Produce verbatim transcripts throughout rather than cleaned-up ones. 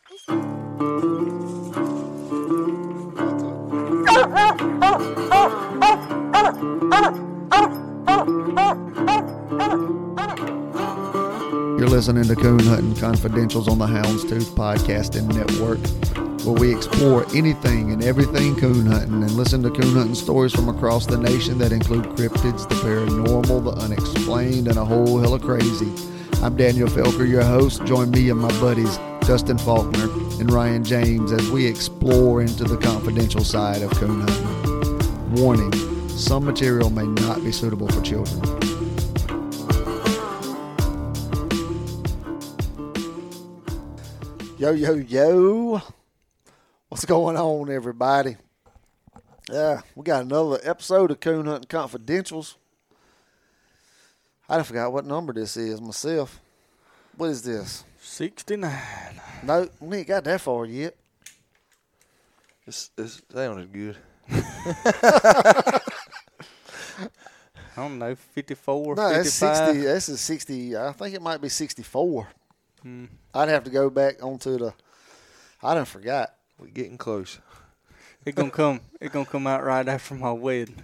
You're listening to Coon Hunting Confidentials on the Houndstooth Podcasting Network, where we explore anything and everything coon hunting and listen to coon hunting stories from across the nation that include cryptids, the paranormal, the unexplained, and a whole hell of crazy. I'm Daniel Felker, your host. Join me and my buddies Dustin Faulkner and Ryan James as we explore into the confidential side of coon hunting. Warning, some material may not be suitable for children. Yo, yo, yo. What's going on, everybody? Yeah, we got another episode of Coon Hunting Confidentials. I done forgot what number this is myself. What is this? sixty-nine. No, we ain't got that far yet. This this sounded good. I don't know, fifty-four, No, that's fifty-five. sixty. This is sixty. I think it might be sixty-four. Hmm. I'd have to go back onto the. I done forgot. We're getting close. It's gonna come. It's gonna come out right after my wedding.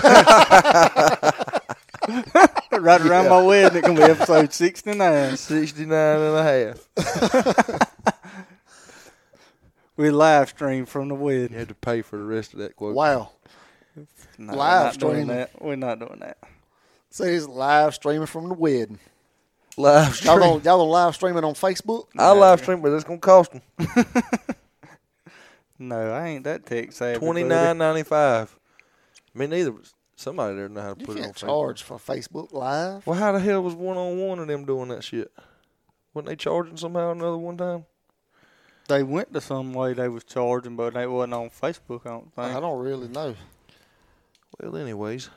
Right around Yeah. my wedding, it's gonna be episode sixty-nine. sixty-nine and a half. We live stream from the You wedding. had to pay for the rest of that quote. Wow. No, Live we're not doing streaming. that. We're not doing that. So he's live streaming from the wedding. Live Y'all stream. gonna, y'all gonna live stream it on Facebook? I'll live stream, but it's going to cost them No, I ain't that tech savvy. twenty-nine ninety-five. Me neither. But somebody there know how to You put it on can't Facebook. charge for Facebook Live. Well, how the hell was one-on-one of them doing that shit? Wasn't they charging somehow or another one time? They went to some way they was charging, but they wasn't on Facebook, I don't think. I don't really know. Well, anyways.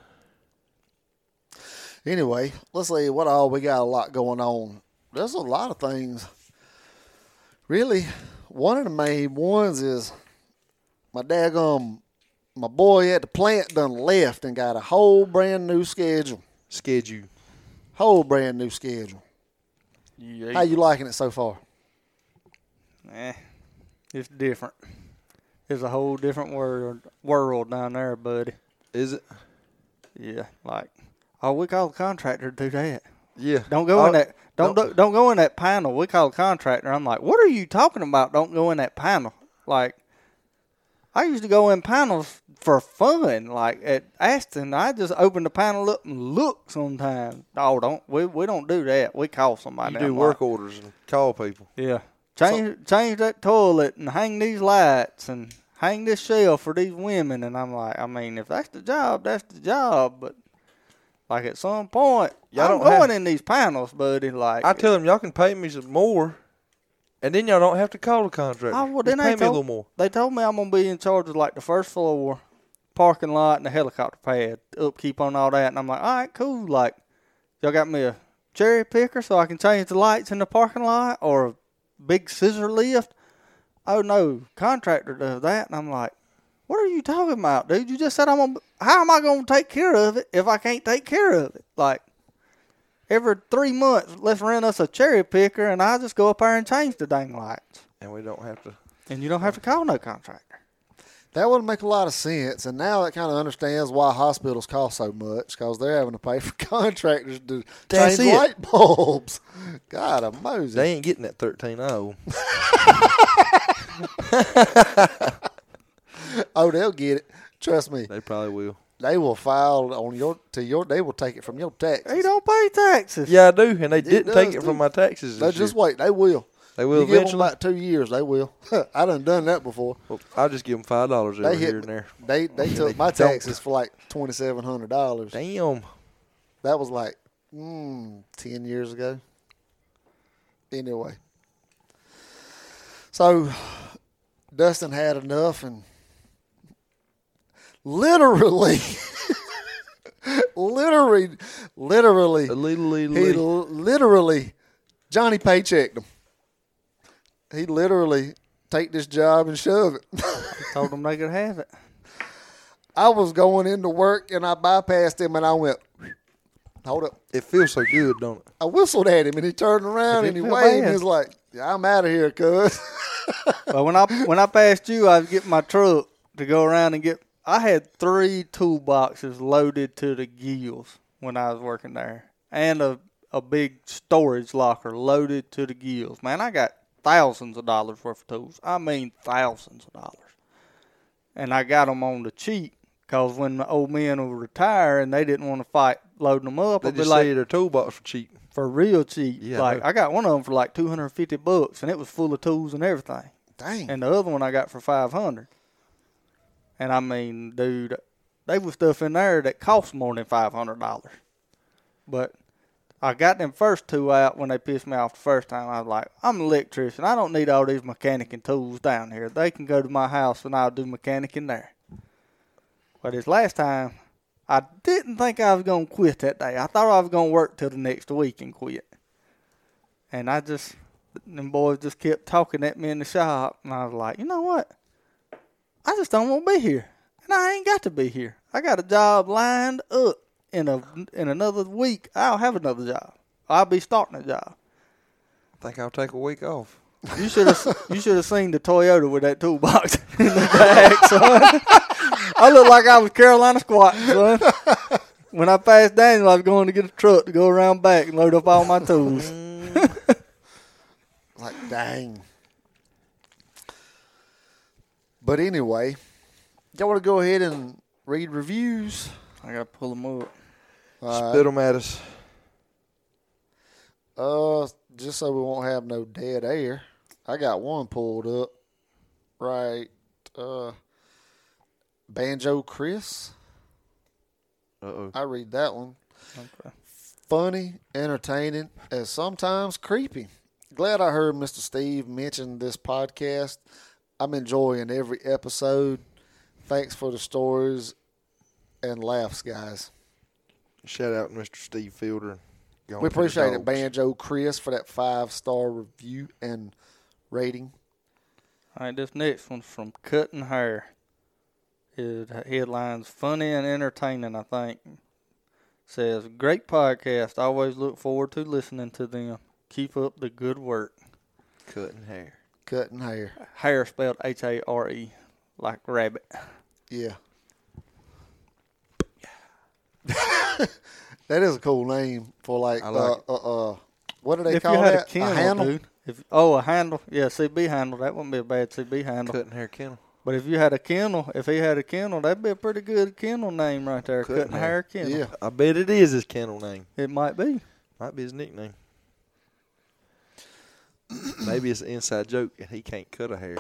Anyway, let's see what all we got. A lot going on. There's a lot of things. Really, one of the main ones is my daggum, my boy at the plant done left and got a whole brand new schedule. Schedule. Whole brand new schedule. Yeah. How you liking it so far? Eh, it's different. It's a whole different world world down there, buddy. Is it? Yeah, like, oh, we call the contractor to do that. Yeah. Don't go Oh, in that. Don't don't- don't, don't go in that panel. We call the contractor. I'm like, what are you talking about? Don't go in that panel. Like, I used to go in panels for fun. Like at Aston, I just open the panel up and look sometimes. Oh, don't we? We don't do that. We call somebody. You do I'm work like, orders and call people. Yeah. Change change that toilet and hang these lights and hang this shelf for these women. And I'm like, I mean, if that's the job, that's the job. But like at some point, Y'all I'm don't going have- in these panels, buddy. Like I tell them y'all can pay me some more, and then y'all don't have to call the contractor. Oh, well, Just then pay they me a told- little more. they told me I'm gonna be in charge of like the first floor, parking lot, and the helicopter pad, upkeep on all that. And I'm like, all right, cool. Like, y'all got me a cherry picker so I can change the lights in the parking lot, or a big scissor lift. Oh no, contractor does that. And I'm like, what are you talking about, dude? You just said I'm gonna. How am I gonna take care of it if I can't take care of it? Like, every three months, let's rent us a cherry picker, and I just go up there and change the dang lights, And we don't have to. and you don't have to call no contractor. That would make a lot of sense, and now it kind of understands why hospitals cost so much, because they're having to pay for contractors to That's change it. light bulbs. God, a Moses. They ain't getting that thirteen oh. Oh, they'll get it. Trust me, They probably will. they will file on your to your. They will take it from your taxes. He don't pay taxes. Yeah, I do, and they didn't does, take it too. from my taxes. They This just year. wait. They will. They will You give them eventually. about two years. They will. I done done that before. Well, I'll just give them five dollars They over hit- here and there. They they took They my don't. taxes for like twenty seven hundred dollars. Damn. That was like mm, ten years ago. Anyway, so Dustin had enough and literally, literally, literally, A little, little, he little. l- literally Johnny paychecked him. He literally take this job and shove it. Told them they could have it. I was going into work and I bypassed him and I went, hold up. It feels so good, don't it? I whistled at him and he turned around It and he didn't feel waved and bad. he was like, yeah, I'm out of here, cuz. But when I when I passed you, I was getting my truck to go around and get. I had three toolboxes loaded to the gills when I was working there, and a a big storage locker loaded to the gills. Man, I got thousands of dollars worth of tools. I mean, thousands of dollars. And I got them on the cheap because when the old men would retire and they didn't want to fight loading them up, They I'd be just like, say their toolbox for cheap. for real cheap. Yeah, like I I got one of them for like two hundred fifty bucks, and it was full of tools and everything. Dang. And the other one I got for five hundred. And I mean, dude, they was stuff in there that cost more than five hundred dollars. But I got them first two out when they pissed me off the first time. I was like, I'm an electrician. I don't need all these mechanic and tools down here. They can go to my house and I'll do mechanic in there. But this last time, I didn't think I was going to quit that day. I thought I was going to work till the next week and quit. And I just, them boys just kept talking at me in the shop. And I was like, you know what? I just don't want to be here. And I ain't got to be here. I got a job lined up. In a in another week, I'll have another job. I'll be starting a job. I think I'll take a week off. You should have you should have seen the Toyota with that toolbox in the back, son. I looked like I was Carolina squatting, son. When I passed Daniel, I was going to get a truck to go around back and load up all my tools. Like, dang. But anyway, y'all want to go ahead and read reviews? I got to pull them up. All Spit them at us. Uh, just so we won't have no dead air. I got one pulled up. Right. Uh, Banjo Chris. Uh-oh. I read that one. Okay. Funny, entertaining, and sometimes creepy. Glad I heard Mister Steve mention this podcast. I'm enjoying every episode. Thanks for the stories and laughs, guys. Shout out to Mister Steve Fielder. Going We for the appreciate it, dogs. Banjo Chris, for that five-star review and rating. All right, this next one's from Cutting Hair. His headline's funny and entertaining, I think. Says, great podcast. Always look forward to listening to them. Keep up the good work. Cutting hair. Cutting hair. Hair spelled H A R E, like rabbit. Yeah. That is a cool name for like, I like uh, uh, uh, what do they If call you had that? a kennel, handle? dude. If, oh, a handle. Yeah, C B handle. That wouldn't be a bad C B handle. Cutting hair kennel. But if you had a kennel, if he had a kennel, that'd be a pretty good kennel name right there. Cutting Cutting hair. Hair Kennel. Yeah. I bet it is his kennel name. It might be. Might be his nickname. Maybe it's an inside joke and he can't cut a hair.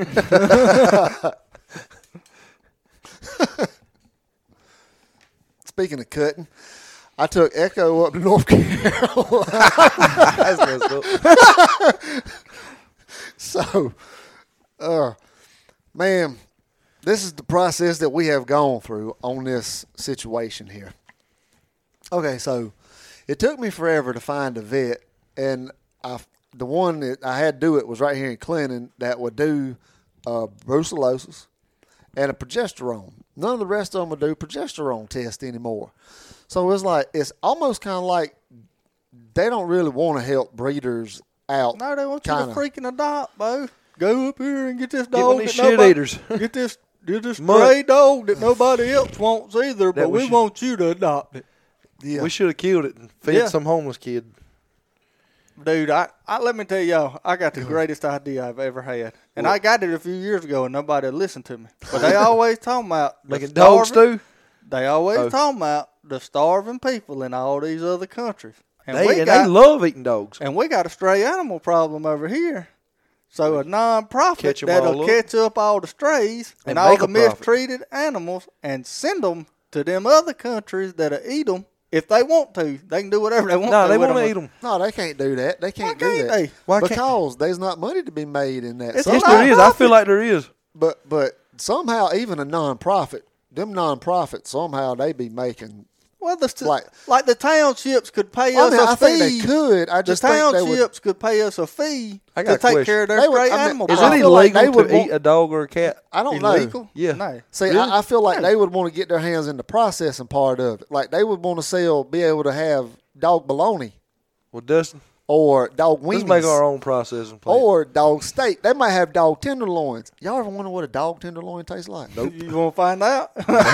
Speaking of cutting, I took Echo up to North Carolina. That's messed up. So, uh, man, this is the process that we have gone through on this situation here. Okay, so it took me forever to find a vet, and I, the one that I had to do it was right here in Clinton that would do uh, brucellosis and a progesterone. None of the rest of them would do progesterone test anymore. So it's like, it's almost kind of like they don't really want to help breeders out. No, they want you kinda. to freaking adopt, Bo. Go up here and get this Get one dog. of these that shit nobody- eaters. Get this, get this Mutt. stray dog that nobody else wants either, That but we we should- want you to adopt it. Yeah. We should have killed it and fed Yeah. some homeless kid. Dude, I, I let me tell y'all, I got the greatest idea I've ever had. And I got it a few years ago and nobody listened to me. But they always talking about the Making dogs starving- stew? They always Oh. talking about the starving people in all these other countries. And They, we and got they love eating dogs. and we got a stray animal problem over here. So a non-profit Catch 'em all that'll up. catch up all the strays and, And all make the a profit. mistreated animals and send them to them other countries that'll eat them. If they want to, they can do whatever they want No, to. they with want to 'em. eat them. No, they can't do that. They can't Why do can't that. they? Why can't- Because there's not money to be made in that. It's Some- Yes, a there is. I feel nonprofit. like there is. but but somehow even a nonprofit, them nonprofits, somehow they be making. Well, the st- Like- like, the townships could pay I us mean, a I fee. think they could. I The just think they would. townships could pay us a fee I to got a take question. care of their They would- stray I mean, animal Is I it problem. feel like illegal they to would eat want- a dog or a cat? I don't know. Illegal? Yeah. No. See, Really? I, I feel like Yeah. they would want to get their hands in the processing part of it. Like they would want to sell, be able to have dog bologna. Well, Dustin, or dog weenies. Let's make our own processing plant. Or dog steak. They might have dog tenderloins. Y'all ever wonder what a dog tenderloin tastes like? Nope. You want to find out?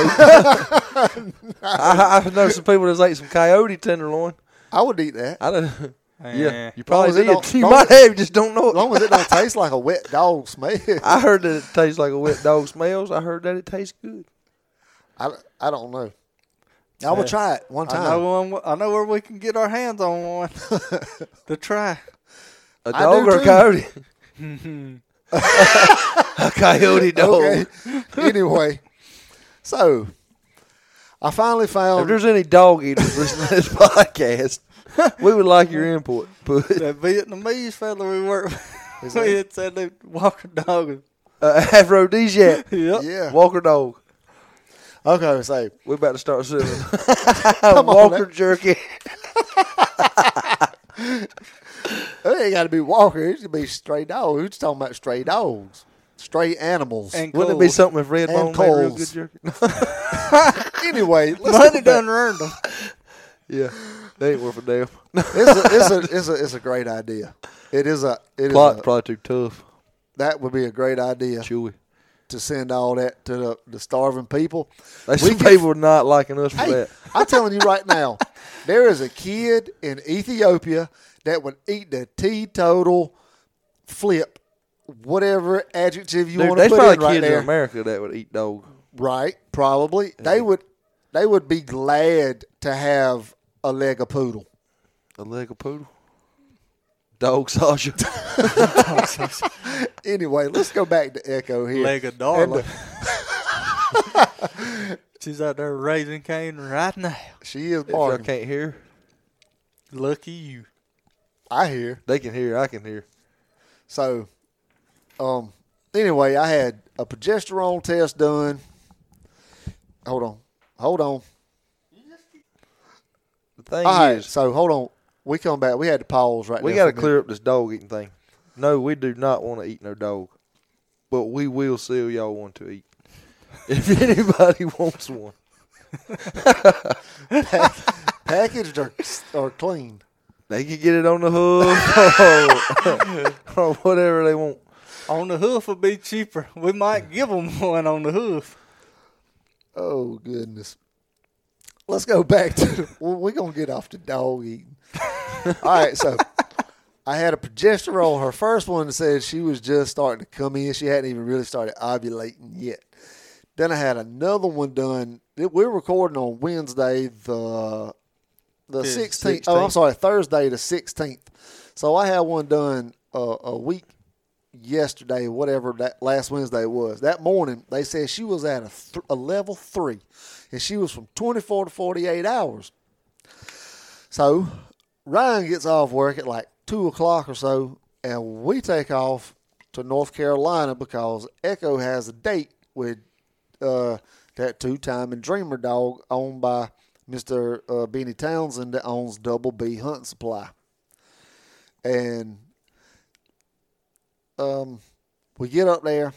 I, I know some people that's ate some coyote tenderloin. I would eat that. I don't. Yeah. Yeah, you Long as probably it don't- did. You long might as- have, you just don't know As it. long as it don't taste like a wet dog smell. I heard that it tastes like a wet dog smells. I heard that it tastes good. I, I don't know. I will Yeah. try it one I time. know, one, I know where we can get our hands on one to try. A I dog do or a too. coyote? A coyote dog. Okay. Anyway, so I finally If found. there's any dog eaters listening to this podcast, we would like your input. But That Vietnamese fella we worked Is with, that- we had said they walk a dog. uh, aphrodisiac, Yep. Yeah. Walker dog. Okay, so We're about to start selling on, Walker now. jerky. it ain't got to be Walker. It should be stray dogs. Who's talking about stray dogs? Stray animals. And Wouldn't it be Coles. something if Red And Bone made real Coles. good jerky? Anyway, let's Money get back. done earned them. Yeah, they ain't worth a damn. It's a, it's a it's a it's a great idea. It is a it is Plot's a, probably too tough. that would be a great idea Chewy. to send all that to the, the starving people. There's We some can- people not liking us for Hey, that. I'm telling you right now, there is a kid in Ethiopia that would eat the teetotal flip, whatever adjective you Dude, want to there's put probably in right kids there. in America that would eat dog. Right, probably. They would they would be glad to have a leg of poodle. A leg of poodle. Dog Sasha. Anyway, let's go back to Echo here. Leg of And, darling. uh, She's out there raising cane right now. she is If y'all barking. can't hear, Lucky you. I hear. they can hear. I can hear. So, um, anyway, I had a progesterone test done. Hold on. Hold on. The thing All right, is, so hold on. We come back. We had to pause right we there. got to for a clear up this dog eating thing. No, we do not want to eat no dog, but we will sell y'all one to eat if anybody wants one. minute. Packaged or, or clean. They can get it on the hoof or, or whatever they want. On the hoof would be cheaper. We might give them one on the hoof. Oh, goodness. Let's go back to, well, we're going to get off the dog eating. All right, so I had a progesterone. Her first one said she was just starting to come in. She hadn't even really started ovulating yet. Then I had another one done. We're recording on Wednesday, the the The sixteenth. Oh, I'm sorry, Thursday the sixteenth. So I had one done uh, a week yesterday, whatever that last Wednesday was. That morning, they said she was at a, th- a level three, and she was from twenty-four to forty-eight hours. So Ryan gets off work at like two o'clock or so, and we take off to North Carolina because Echo has a date with uh, that two-time and Dreamer dog owned by Mister Uh, Beanie Townsend that owns Double B Hunting Supply. And um, we get up there.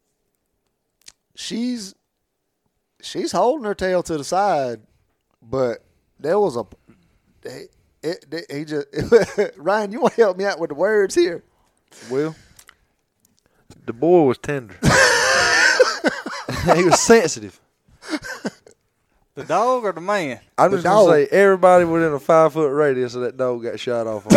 She's she's holding her tail to the side, but there was a it, it, it, he just Ryan. You want to help me out with the words here? Well, the boy was tender. He was sensitive. The dog or the man? I'm The just going dog. to say everybody within a five foot radius of that dog got shot off.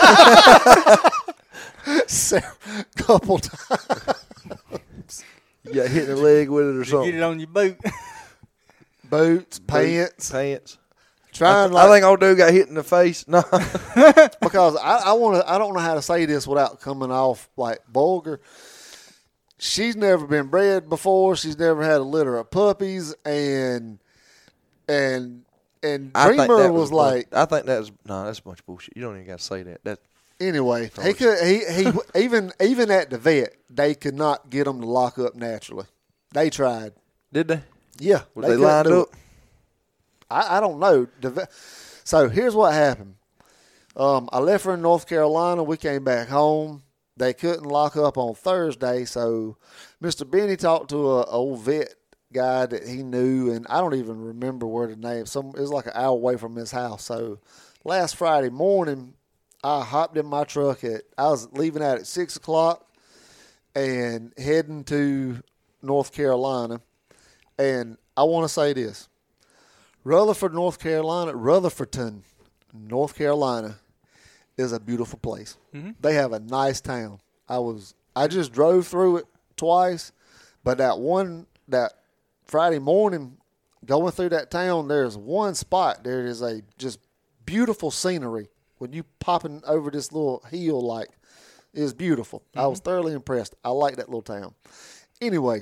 On. A couple times. You got hit in the leg with it or You get something. it on your boot. Boots, pants. Pants. Trying I like think old dude got hit in the face. No. because I, I want to. I don't know how to say this without coming off like vulgar. She's never been bred before. She's never had a litter of puppies, and and and I think Dreamer that was, a bunch- like. I think that's no, that's a bunch of bullshit. You don't even got to say that. That Anyway, he Sorry. could he he even even at the vet they could not get him to lock up naturally. They tried. did they? Yeah, Was they, couldn't lined do up? it. I, I don't know. The vet- So here's what happened. Um, I left her in North Carolina. We came back home. They couldn't lock up on Thursday, so Mister Benny talked to a old vet guy that he knew, and I don't even remember where the name. Some it was like an hour away from his house. So last Friday morning, I hopped in my truck at, I was leaving out at six o'clock and heading to North Carolina. And I want to say this. Rutherford, North Carolina, Rutherfordton, North Carolina is a beautiful place. Mm-hmm. They have a nice town. I was, I just drove through it twice, but that one, that Friday morning, going through that town, there's one spot. There is a just beautiful scenery. When you popping over this little hill, like, it is beautiful. Mm-hmm. I was thoroughly impressed. I like that little town. Anyway,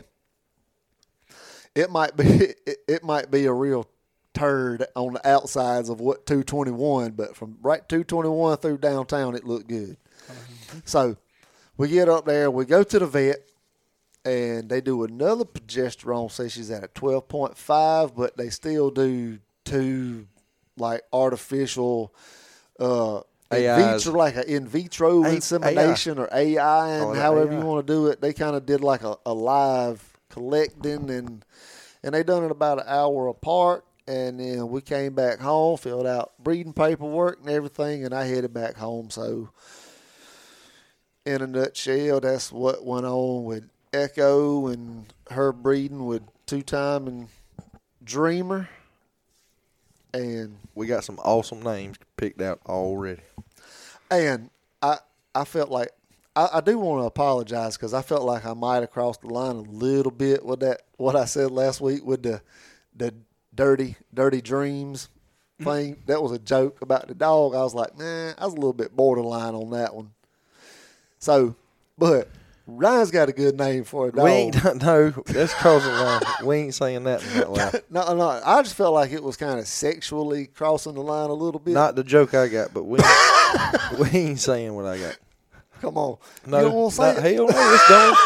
it might be it, it might be a real turd on the outsides of what two twenty-one, but from right two twenty-one through downtown, it looked good. Mm-hmm. So we get up there, we go to the vet, and they do another progesterone. Say she's at a twelve point five, but they still do two like artificial uh, in vitro, like an in vitro a- insemination A I. Or A I, and oh, however A I. You want to do it. They kind of did like a, a live collecting, and and they done it about an hour apart. And then we came back home, filled out breeding paperwork and everything, and I headed back home. So, in a nutshell, that's what went on with Echo and her breeding with two-time and Dreamer. And we got some awesome names picked out already. And I I felt like, I, I do want to apologize because I felt like I might have crossed the line a little bit with that, what I said last week with the the dirty, dirty dreams thing. That was a joke about the dog. I was like, nah, I was a little bit borderline on that one. So, but Ryan's got a good name for a dog. We ain't, no, that's crossing the line. We ain't saying that in that loud. no, no, I just felt like it was kind of sexually crossing the line a little bit. Not the joke I got, but we ain't, we ain't saying what I got. Come on. No, you don't want to say not, hell no, it's done.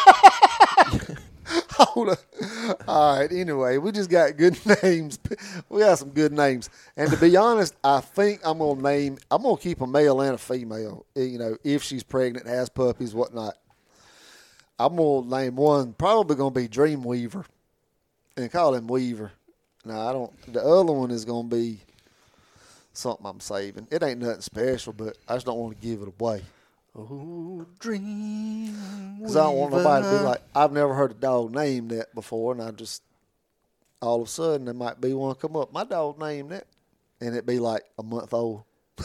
Hold on. All right. Anyway, we just got good names. We got some good names. And to be honest, I think I'm gonna name. I'm gonna keep a male and a female. You know, if she's pregnant, has puppies, whatnot. I'm gonna name one. Probably gonna be Dreamweaver, and call him Weaver. Now I don't. The other one is gonna be something I'm saving. It ain't nothing special, but I just don't want to give it away. Oh, Dream. Because I don't want nobody to be like, I've never heard a dog named that before, and I just, all of a sudden, there might be one come up. My dog named that, and it'd be like a month old.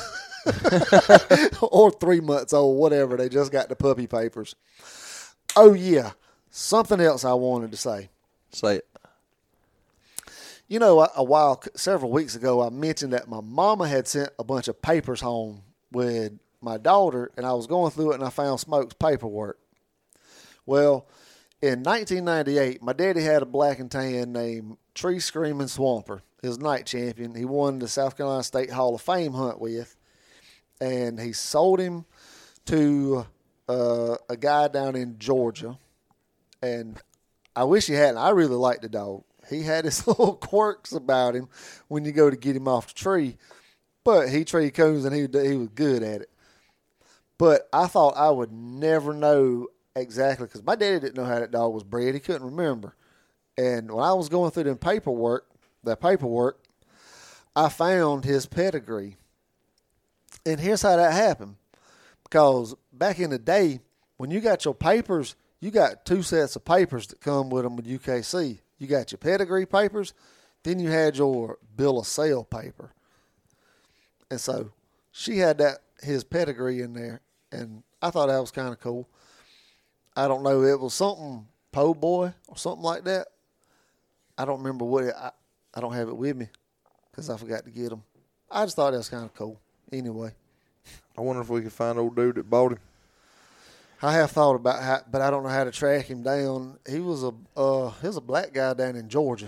Or three months old, whatever. They just got the puppy papers. Oh, yeah. Something else I wanted to say. Say it. You know, a, a while, several weeks ago, I mentioned that my mama had sent a bunch of papers home with my daughter, and I was going through it, and I found Smoke's paperwork. Well, in nineteen ninety-eight, my daddy had a black and tan named Tree Screaming Swamper. He was night champion. He won the South Carolina State Hall of Fame hunt with, and he sold him to uh, a guy down in Georgia. And I wish he hadn't. I really liked the dog. He had his little quirks about him when you go to get him off the tree, but he treed coons, and he he was good at it. But I thought I would never know exactly, because my daddy didn't know how that dog was bred. He couldn't remember. And when I was going through them paperwork, that paperwork, I found his pedigree. And here's how that happened. Because back in the day, when you got your papers, you got two sets of papers that come with them with U K C. You got your pedigree papers, then you had your bill of sale paper. And so she had that his pedigree in there. And I thought that was kind of cool. I don't know. It was something Po' Boy or something like that. I don't remember what it, I, I don't have it with me because I forgot to get them. I just thought that was kind of cool. Anyway. I wonder if we could find old dude that bought him. I have thought about how, but I don't know how to track him down. He was a uh, he was a black guy down in Georgia.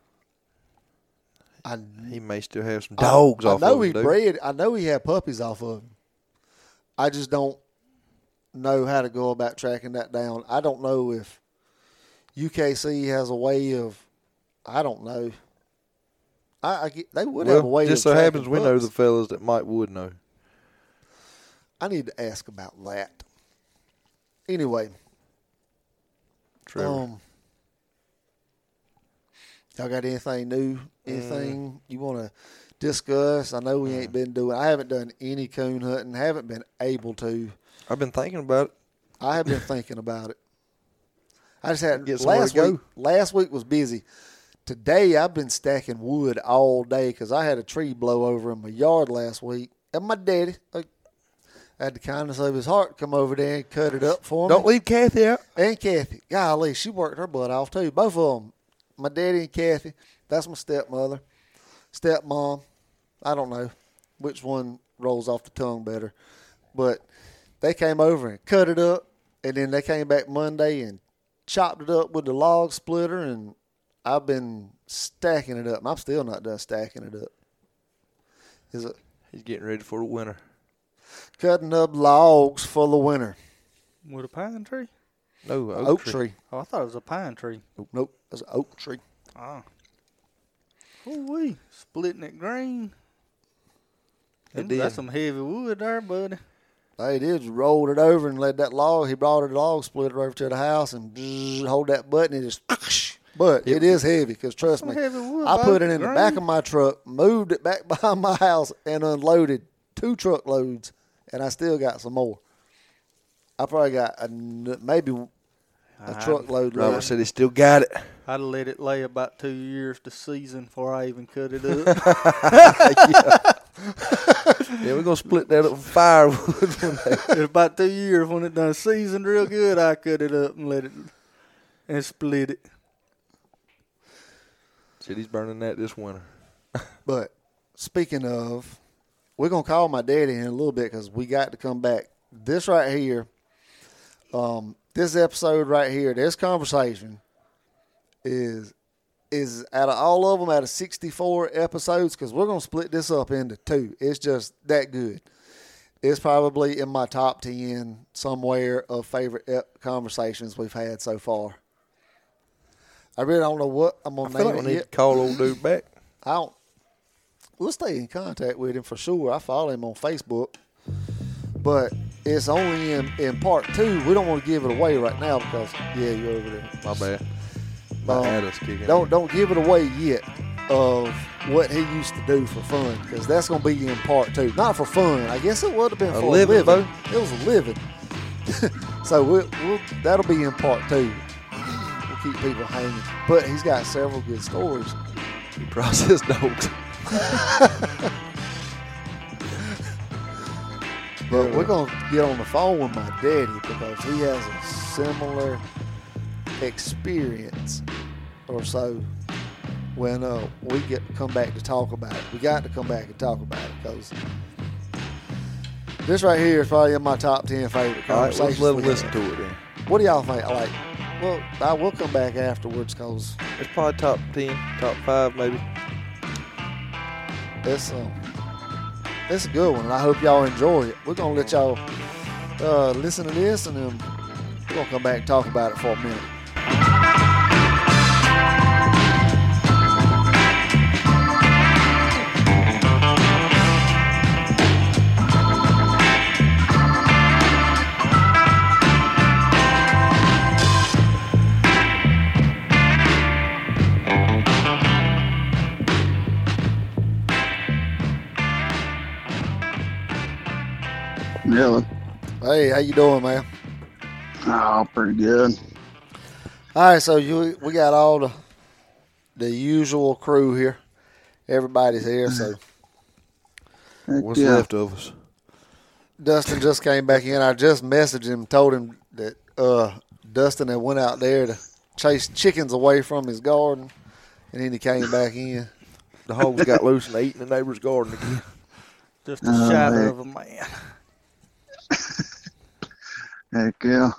I, he may still have some dogs I, off I know of him, he dude. bred. I know he had puppies off of him. I just don't know how to go about tracking that down. I don't know if U K C has a way of. I don't know. I, I get, they would well, have a way. Just of so happens we pups. know the fellas that might would know. I need to ask about that. Anyway, Trevor. um, y'all got anything new? Anything mm. you want to discuss. I know we ain't been doing. I haven't done any coon hunting. Haven't been able to. I've been thinking about it. I have been thinking about it. I just had Get somewhere last to go. week. Last week was busy. Today I've been stacking wood all day because I had a tree blow over in my yard last week. And my daddy, like, had the kindness of his heart come over there and cut it up for me. Don't leave Kathy out. And Kathy, golly, she worked her butt off too. Both of them, my daddy and Kathy. That's my stepmother, stepmom. I don't know which one rolls off the tongue better, but they came over and cut it up, and then they came back Monday and chopped it up with the log splitter, and I've been stacking it up. I'm still not done stacking it up. Is it He's getting ready for the winter. cutting up logs for the winter? With a pine tree? No, oak, Oak tree. tree. Oh, I thought it was a pine tree. Nope, that's an oak tree. Oh. Ooh-wee. Splitting it green. It Ooh, did. That's some heavy wood there, buddy. They did rolled it over and let that log. He brought it log splitter over to the house and bzzz, hold that button and just. But it is heavy because trust Some me, heavy wood, I put it buddy. in the Green. back of my truck, moved it back behind my house, and unloaded two truckloads, and I still got some more. I probably got a, maybe a I- truckload Robert left. said he still got it. I'd let it lay about two years to season before I even cut it up. Yeah, we're going to split that up for firewood one day. In about two years, when it done seasoned real good, I cut it up and let it and split it. Said he's burning that this winter. But speaking of, we're going to call my daddy in a little bit because we got to come back. This right here, um, this episode right here, this conversation is is out of all of them, out of sixty-four episodes, because we're going to split this up into two. It's just that good. It's probably in my top ten somewhere of favorite ep- conversations we've had so far. I really don't know what I'm I going to feel name like it we need yet. to call old dude back. I don't. We'll stay in contact with him for sure. I follow him on Facebook, but it's only in, in part two. We don't want to give it away right now because yeah, you're over there. My bad. My Um, Adam's kicking. Don't don't give it away yet of what he used to do for fun because that's going to be in part two. Not for fun. I guess it would have been A for living, a living. Bo. It was a living. So we'll, we'll, that'll be in part two. We'll keep people hanging. But he's got several good stories. He processed dogs. But we're going to get on the phone with my daddy because he has a similar experience or so when uh, we get to come back to talk about it. We got to come back and talk about it because this right here is probably in my top ten favorite All right, conversations. let's let him we listen had. to it then. What do y'all think? Like, well, I will come back afterwards because It's probably top ten, top five maybe. it's, um, it's a good one, and I hope y'all enjoy it. We're going to let y'all uh, listen to this, and then we're going to come back and talk about it for a minute. Really? Hey, how you doing, man? Oh, pretty good. All right, so you we got all the the usual crew here. Everybody's here. So Heck What's yeah. left of us? Dustin just came back in. I just messaged him, told him that uh, Dustin had went out there to chase chickens away from his garden, and then he came back in. The hogs got loose and they eating the neighbor's garden again. Just a Oh, shadow heck. of a man. Heck yeah.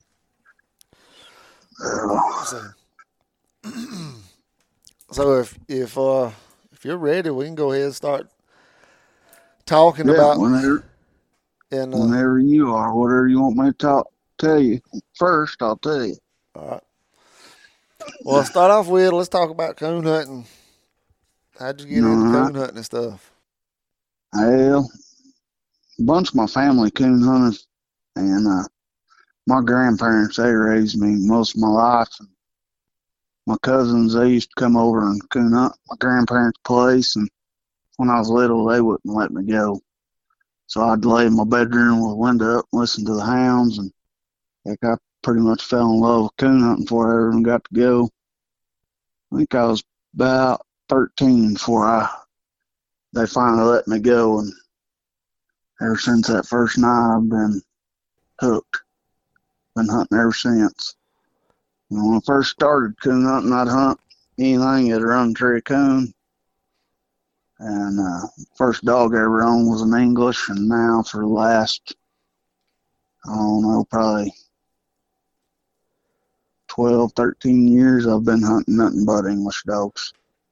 Oh, So, so if if uh, if you're ready, we can go ahead and start talking yeah, about. whenever, And uh, whenever you are, whatever you want me to talk, tell you. First, I'll tell you. all right. Well, let's start off with let's talk about coon hunting. How'd you get into All right. coon hunting and stuff? Well, a bunch of my family coon hunters, and uh, my grandparents, they raised me most of my life. And my cousins, they used to come over and coon hunt at my grandparents' place, and when I was little, they wouldn't let me go. So I'd lay in my bedroom with the window up and listen to the hounds. And like I pretty much fell in love with coon hunting before I ever got to go. I think I was about thirteen before I they finally let me go. And ever since that first night, I've been hooked. Been hunting ever since. And when I first started coon hunting, I'd hunt anything that'd run a tree of coon. And uh, first dog I ever owned was an English, and now for the last, I don't know, probably twelve, thirteen years, I've been hunting nothing but English dogs.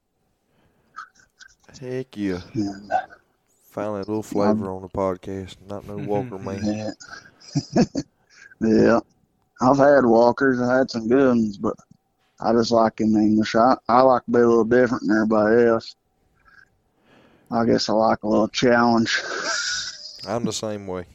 Heck yeah. And, uh, Finally, a little flavor on the podcast. Not no Walker man. Yeah. Yeah. I've had walkers. I had some good ones, but I just like them English. I, I like to be a little different than everybody else. I guess I like a little challenge. I'm the same way.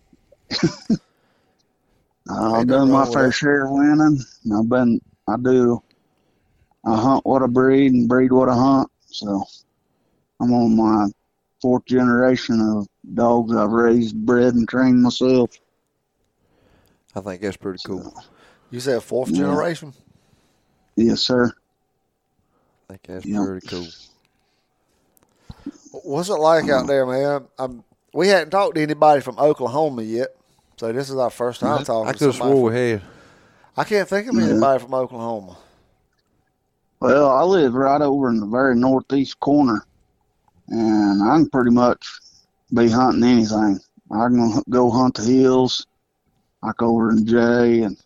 I've done my fair share of winning. I've been, I do, I hunt what I breed and breed what I hunt. So I'm on my fourth generation of dogs I've raised, bred, and trained myself. I think that's pretty cool. So, You said fourth Yeah. generation? yes, sir. I think that's Yep. pretty cool. What's it like out there, man? I'm, we hadn't talked to anybody from Oklahoma yet, so this is our first time talking I to could have somebody. swore from- we had. I can't think of Yeah. anybody from Oklahoma. Well, I live right over in the very northeast corner, and I can pretty much be hunting anything. I can go hunt the hills, like over in Jay and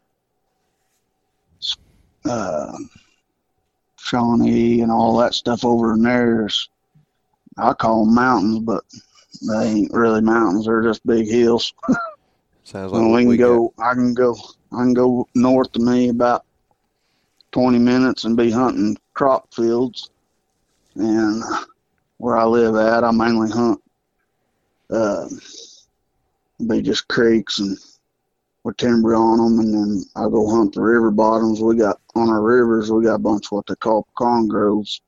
uh, Shawnee and all that stuff over in there. Is, I call them mountains, but they ain't really mountains. They're just big hills. Sounds like And what we can we go. I can go. I can go north of me about twenty minutes and be hunting crop fields. And where I live at, I mainly hunt. Uh, be just creeks and with timber on them, and then I go hunt the river bottoms. We got on our rivers. We got a bunch of what they call pecan groves.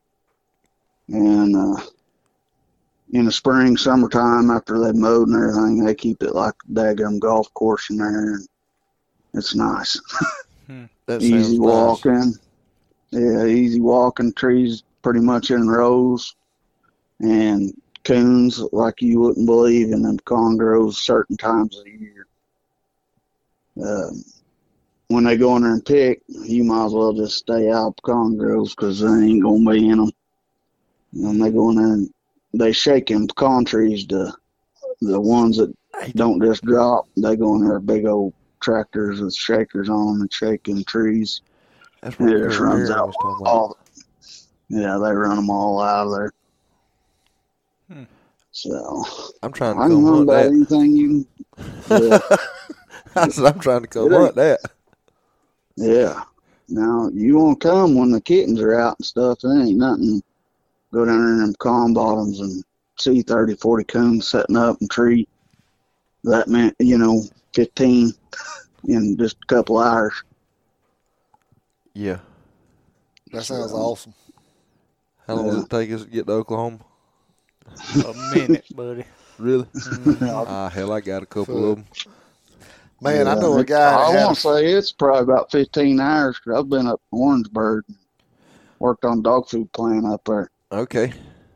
And uh, in the spring, summertime, after they mowed and everything, they keep it like a daggum golf course in there. And it's nice. got. That sounds Easy nice. walking. Yeah, easy walking. Trees pretty much in rows. And coons like you wouldn't believe in them pecan groves certain times of the year. Uh, when they go in there and pick, you might as well just stay out of pecan groves because they ain't going to be in them. And they go in there and they shake them pecan trees to the ones that don't just drop. They go in there with big old tractors with shakers on them and shaking trees. That's And what it just Aaron runs out was talking about. all. Yeah, they run them all out of there. Hmm. So I'm trying to I can come run hunt about that. anything you can. Yeah. I said, I'm trying to come It ain't- hunt that. Yeah. Now, you want to come when the kittens are out and stuff. There ain't nothing. Go down there in them pecan bottoms and see thirty, forty coons setting up and treat. That meant, you know, fifteen in just a couple hours. Yeah. That sounds awesome. How long does it take us to get to Oklahoma? A minute, buddy. Really? Mhm. Ah, hell, I got a couple of them. Man, I Yeah, know a it- guy that I had want to say it's probably about fifteen hours because I've been up in Orangeburg and worked on dog food plant up there. Okay.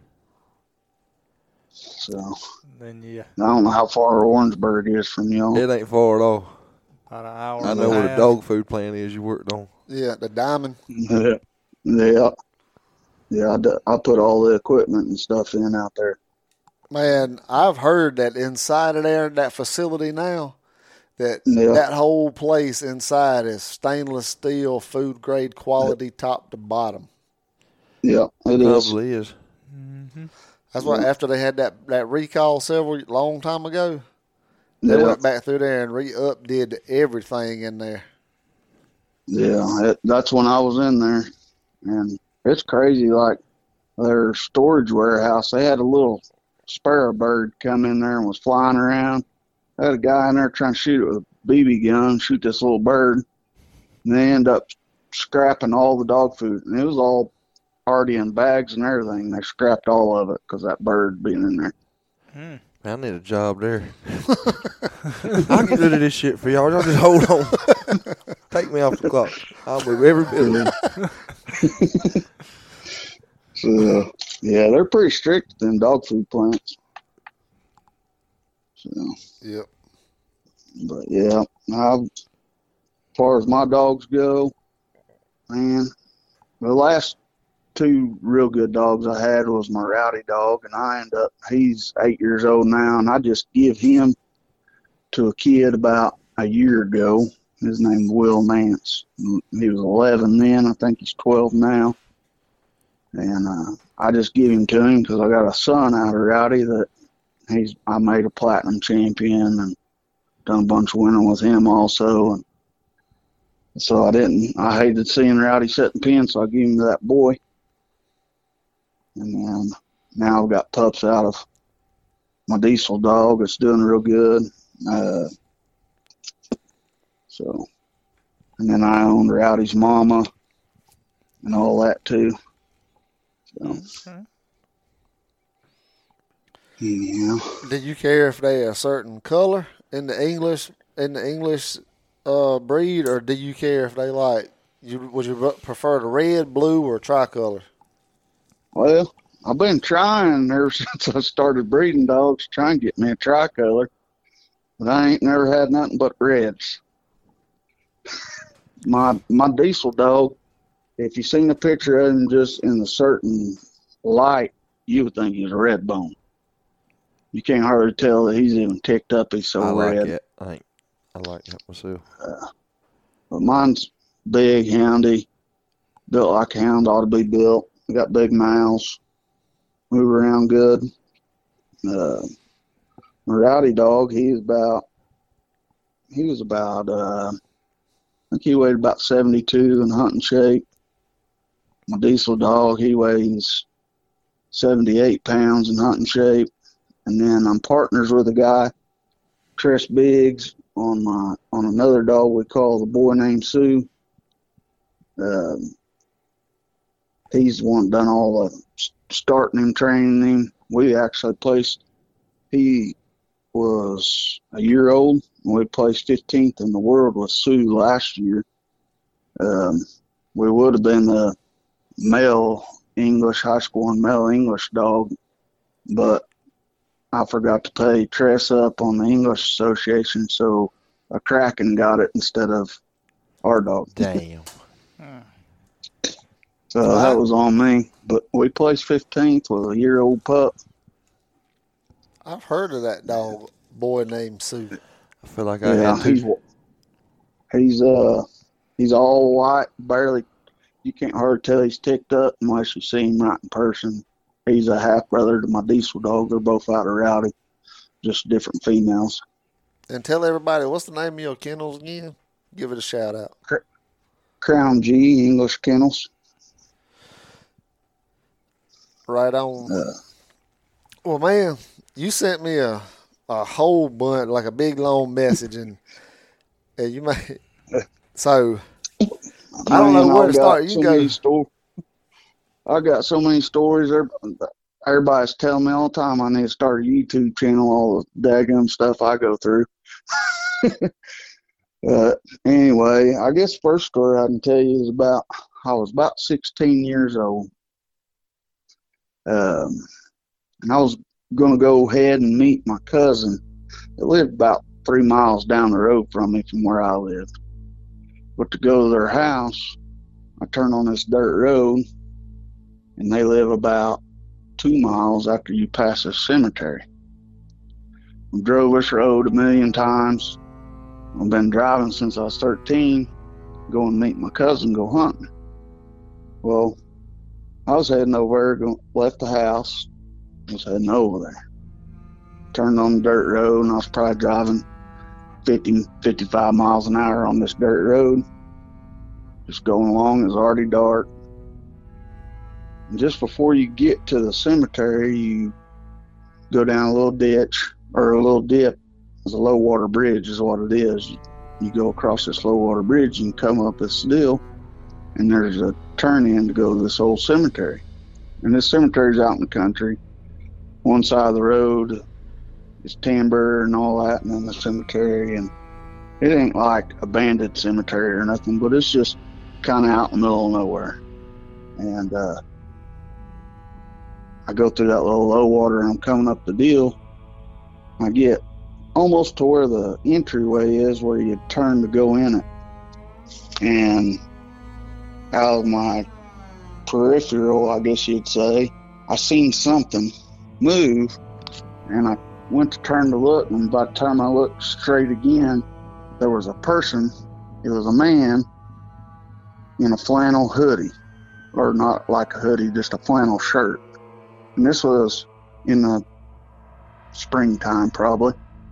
So Then yeah, I don't know how far Orangeburg is from y'all. It ain't far at all. about an hour. I and know a where the half. dog food plant is you worked on. yeah, the diamond. Yeah, yeah, yeah. I, do- I put all the equipment and stuff in out there. Man, I've heard that inside of there, that facility now, that Yeah. that whole place inside is stainless steel, food grade quality, top to bottom. Yeah, it is. Probably is. Mm-hmm. That's why after they had that, that recall several long time ago, they Yeah, went back through there and re-updid everything in there. yeah. It, that's when I was in there, and it's crazy. Like their storage warehouse, they had a little sparrow bird come in there and was flying around. They had a guy in there trying to shoot it with a B B gun, shoot this little bird, and they end up scrapping all the dog food, and it was all already in bags and everything. They scrapped all of it because that bird being in there. Hmm. I need a job there. I'll get rid of this shit for y'all. Y'all just hold on. Take me off the clock. I'll move every bit of it. So, yeah, they're pretty strict with them dog food plants. So, Yep. but yeah, I, as far as my dogs go, man, the last two real good dogs I had was my Rowdy dog, and I end up, he's eight years old now, and I just give him to a kid about a year ago. His name's Will Nance. He was eleven then. I think he's twelve now. And uh, I just give him to him because I got a son out of Rowdy that he's I made a platinum champion and done a bunch of winning with him also. And so I didn't, I hated seeing Rowdy setting pins, so I gave him to that boy. And then now I've got pups out of my Diesel dog. It's doing real good. Uh, so, and then I own Rowdy's mama and all that too. So, Okay. yeah. Did you care if they a certain color in the English in the English uh, breed, or do you care if they like you? Would you prefer the red, blue, or tricolor? Well, I've been trying ever since I started breeding dogs to try and get me a tricolor, but I ain't never had nothing but reds. My my Diesel dog, if you seen a picture of him just in a certain light, you would think he's a red bone. You can't hardly tell that he's even ticked up. He's so I like red. it. I think I like that myself. Uh, but mine's big, houndy, built like a hound ought to be built. We got big mouths, move around good. Uh, my Rowdy dog, he was about, he was about, uh, I think he weighed about seventy-two in hunting shape. My Diesel dog, he weighs seventy-eight pounds in hunting shape. And then I'm partners with a guy, Chris Biggs, on my on another dog we call the Boy Named Sue. Um, he's the one that done all the starting him, training him. We actually placed, he was a year old, and we placed fifteenth in the world with Sue last year. Um, we would have been the male English, high school and male English dog, but I forgot to pay Tress up on the English Association, so a Kraken got it instead of our dog. Damn. So Wow. that was on me. But we placed fifteenth with a year-old pup. I've heard of that dog, Boy Named Sue. I feel like I Yeah, had to. he's he's uh he's all white, barely. You can't hardly tell he's ticked up unless you see him right in person. He's a half brother to my Diesel dog. They're both out of Rowdy, just different females. And tell everybody, what's the name of your kennels again? Give it a shout out. Crown G English Kennels. Right on. Uh, Well, man, you sent me a a whole bunch, like a big long message, and, and you might. So I don't know man, where I've to got start. You so can go. many sto- I got so many stories. Everybody's telling me all the time I need to start a YouTube channel, all the daggum stuff I go through. uh, anyway, I guess the first story I can tell you is about, I was about sixteen years old. Um, and I was going to go ahead and meet my cousin that lived about three miles down the road from me from where I lived. But to go to their house, I turned on this dirt road, and they live about two miles after you pass a cemetery. I drove this road a million times. I've been driving since I was thirteen, going to meet my cousin, go hunting. Well, I was heading over there, left the house, was heading over there. Turned on the dirt road, and I was probably driving fifty, fifty-five miles an hour on this dirt road. Just going along, it was already dark. And just before you get to the cemetery, you go down a little ditch, or a little dip. It's a low water bridge is what it is. You go across this low water bridge and come up this hill, and there's a turn in to go to this old cemetery. And this cemetery's out in the country. One side of the road is timber and all that, and then the cemetery. And it ain't like abandoned cemetery or nothing, but it's just kind of out in the middle of nowhere. And uh, I go through that little low water, and I'm coming up the deal. I get almost to where the entryway is, where you turn to go in it. And out of my peripheral, I guess you'd say, I seen something move, and I went to turn to look, and by the time I looked straight again, there was a person. It was a man in a flannel hoodie, or not like a hoodie, just a flannel shirt. And this was in the springtime, probably.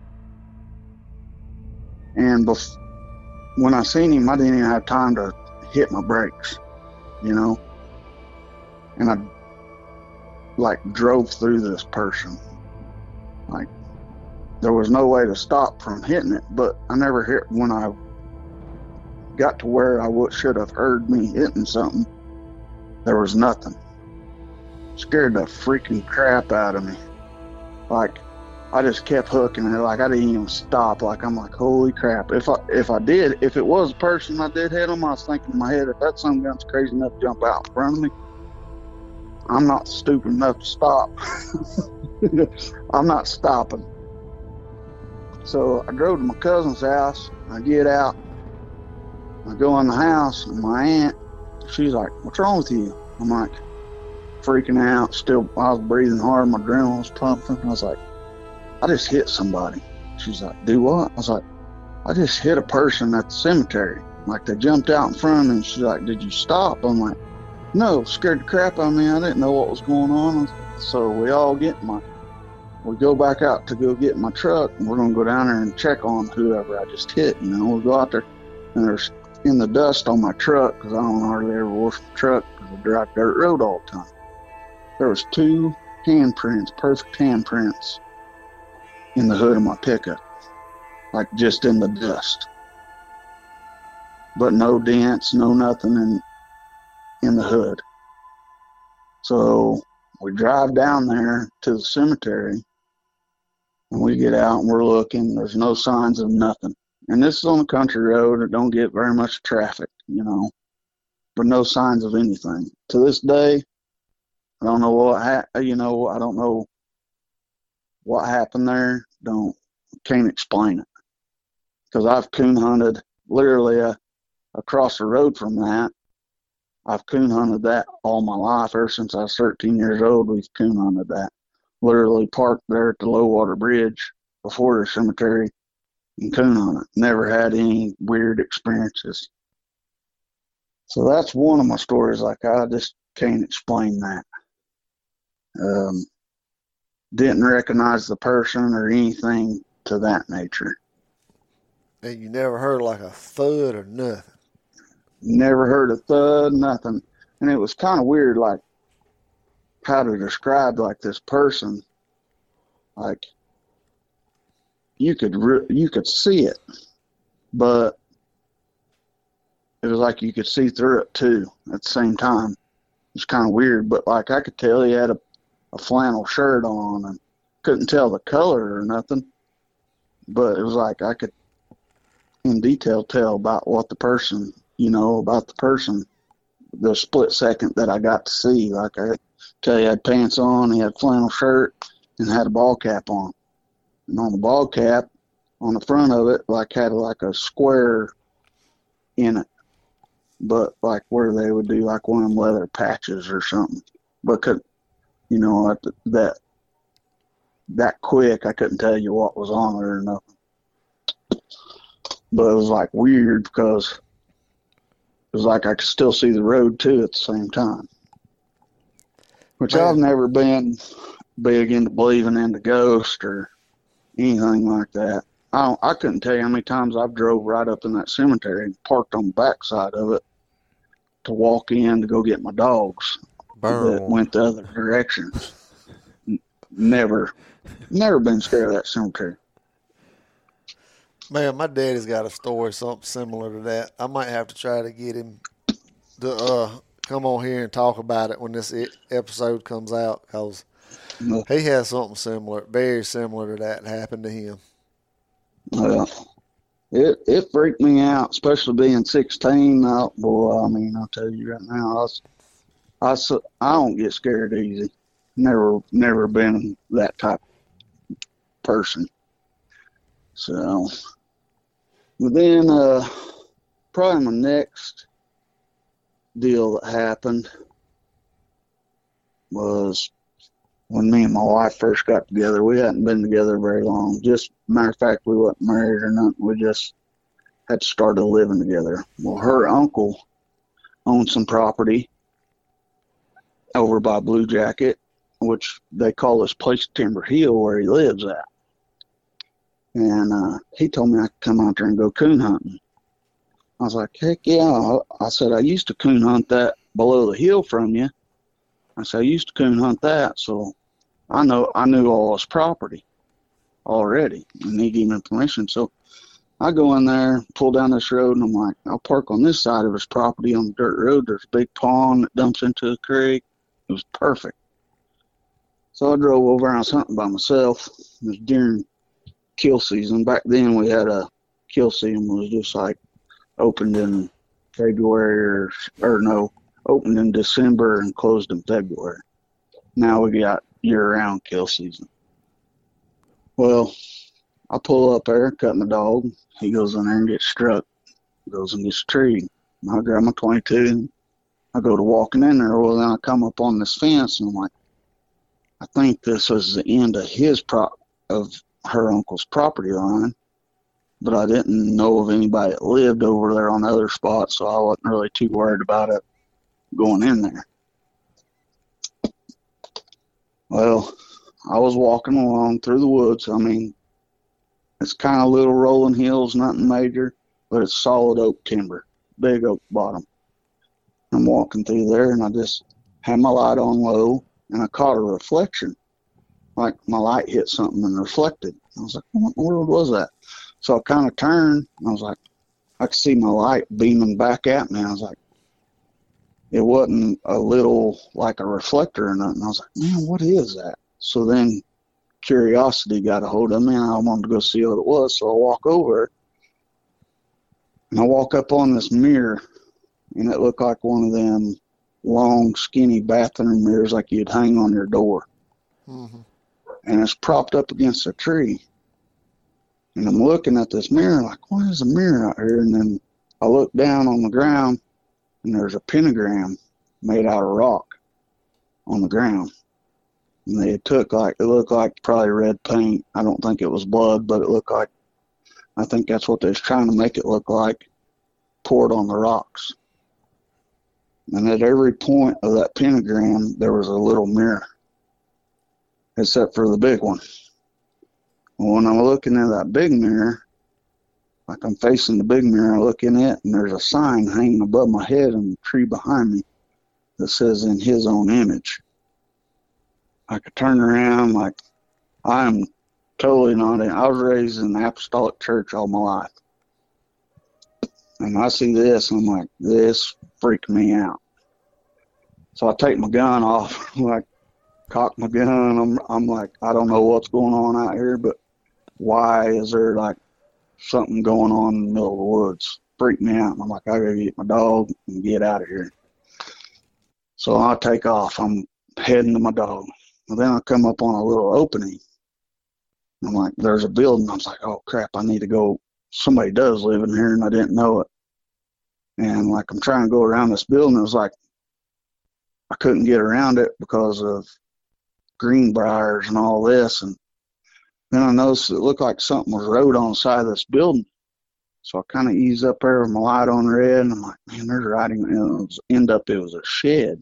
And bef- when I seen him, I didn't even have time to hit my brakes, you know. And I like drove through this person. Like, there was no way to stop from hitting it, but I never hit. When I got to where I would, should have heard me hitting something, there was nothing. Scared the freaking crap out of me. Like, I just kept hooking it. Like, I didn't even stop. Like, I'm like, holy crap. If I if I did, if it was a person I did hit him, I was thinking in my head, if that some gun's crazy enough to jump out in front of me, I'm not stupid enough to stop. I'm not stopping. So I drove to my cousin's house. I get out. I go in the house, and my aunt, she's like, what's wrong with you? I'm like, freaking out. Still, I was breathing hard. My adrenaline was pumping. I was like, I just hit somebody. She's like, do what? I was like, I just hit a person at the cemetery. Like, they jumped out in front of me, and she's like, did you stop? I'm like, no, scared the crap out of me. I didn't know what was going on. So we all get my, we go back out to go get my truck, and we're going to go down there and check on whoever I just hit. You know, we go out there, and there's in the dust on my truck, because I don't hardly ever wash my truck because I drive dirt road all the time. There was two handprints, perfect handprints, in the hood of my pickup, like just in the dust. But no dents, no nothing in in the hood. So we drive down there to the cemetery, and we get out and we're looking. There's no signs of nothing. And this is on a country road that don't get very much traffic, you know, but no signs of anything. To this day, I don't know what, ha- you know, I don't know what happened there. Don't, can't explain it. Because I've coon hunted literally uh, across the road from that. I've coon hunted that all my life. Ever since I was thirteen years old, we've coon hunted that. Literally parked there at the low water bridge before the cemetery and coon hunted. Never had any weird experiences. So that's one of my stories. Like, I just can't explain that. Um, didn't recognize the person or anything to that nature. And you never heard like a thud or nothing? Never heard a thud, nothing. And it was kind of weird, like, how to describe, like, this person. Like, you could re- you could see it, but it was like you could see through it, too, at the same time. It's kind of weird, but, like, I could tell he had a, a flannel shirt on, and couldn't tell the color or nothing. But it was like I could, in detail, tell about what the person... you know, about the person, the split second that I got to see. Like, I tell you, he had pants on, he had a flannel shirt, and had a ball cap on. And on the ball cap, on the front of it, like, had like a square in it. But, like, where they would do, like, one of them leather patches or something. But, could, you know, like that, that quick, I couldn't tell you what was on it or nothing. But it was, like, weird because... it was like I could still see the road too at the same time. Which Man. I've never been big into believing in the ghost or anything like that. I don't, I couldn't tell you how many times I've drove right up in that cemetery and parked on the backside of it to walk in to go get my dogs Burn. that went the other directions. Never, never been scared of that cemetery. Man, my daddy's got a story, something similar to that. I might have to try to get him to uh, come on here and talk about it when this episode comes out, because he has something similar, very similar to that happen to him. Well, it it freaked me out, especially being sixteen. Uh, boy, I mean, I'll tell you right now, I, was, I, was, I don't get scared easy. Never, never been that type of person. So, but then uh, probably my next deal that happened was when me and my wife first got together. We hadn't been together very long. Just matter of fact, we wasn't married or nothing. We just had started living together. Well, her uncle owned some property over by Blue Jacket, which they call this place Timber Hill, where he lives at. And uh, he told me I could come out there and go coon hunting. I was like, heck yeah. I said, I used to coon hunt that below the hill from you. I said, I used to coon hunt that, so I know I knew all his property already, and he gave me permission. So I go in there, pull down this road, and I'm like, I'll park on this side of his property on the dirt road. There's a big pond that dumps into the creek. It was perfect. So I drove over and I was hunting by myself. It was during kill season. Back then we had a kill season was just like opened in February or, or no, opened in December and closed in February. Now we got year-round kill season. Well, I pull up there, cut my dog. He goes in there and gets struck. Goes and gets a tree. I grab my twenty-two and I go to walking in there. Well, then I come up on this fence and I'm like, I think this was the end of his prop of her uncle's property line, but I didn't know of anybody that lived over there on the other spot, so I wasn't really too worried about it going in there. Well, I was walking along through the woods. I mean, it's kind of little rolling hills, nothing major, but it's solid oak timber, big oak bottom. I'm walking through there, and I just had my light on low, and I caught a reflection. Like my light hit something and reflected. I was like, what in the world was that? So I kind of turned, and I was like, I could see my light beaming back at me. I was like, it wasn't a little like a reflector or nothing. I was like, man, what is that? So then curiosity got a hold of me, and I wanted to go see what it was. So I walk over, and I walk up on this mirror, and it looked like one of them long, skinny bathroom mirrors like you'd hang on your door. Mm-hmm. And it's propped up against a tree. And I'm looking at this mirror like, what is a mirror out here? And then I look down on the ground, and there's a pentagram made out of rock on the ground. And they took like, it looked like probably red paint. I don't think it was blood, but it looked like, I think that's what they was trying to make it look like, poured on the rocks. And at every point of that pentagram, there was a little mirror, except for the big one. When I'm looking at that big mirror, like I'm facing the big mirror, I look in it, and there's a sign hanging above my head in the tree behind me that says, in his own image. I could turn around like, I'm totally not in. I was raised in the apostolic church all my life. And I see this, and I'm like, this freaked me out. So I take my gun off, like, cock my gun. I'm, I'm like, I don't know what's going on out here, but why is there like something going on in the middle of the woods? Freaked me out. And I'm like, I gotta get my dog and get out of here. So I take off. I'm heading to my dog. And then I come up on a little opening. I'm like, there's a building. I was like, oh crap, I need to go. Somebody does live in here, and I didn't know it. And like, I'm trying to go around this building. It was like, I couldn't get around it because of greenbriers and all this. And then I noticed it looked like something was rode on the side of this building. So I kind of eased up there with my light on red, and I'm like, man, there's writing. And it was, end up, it was a shed.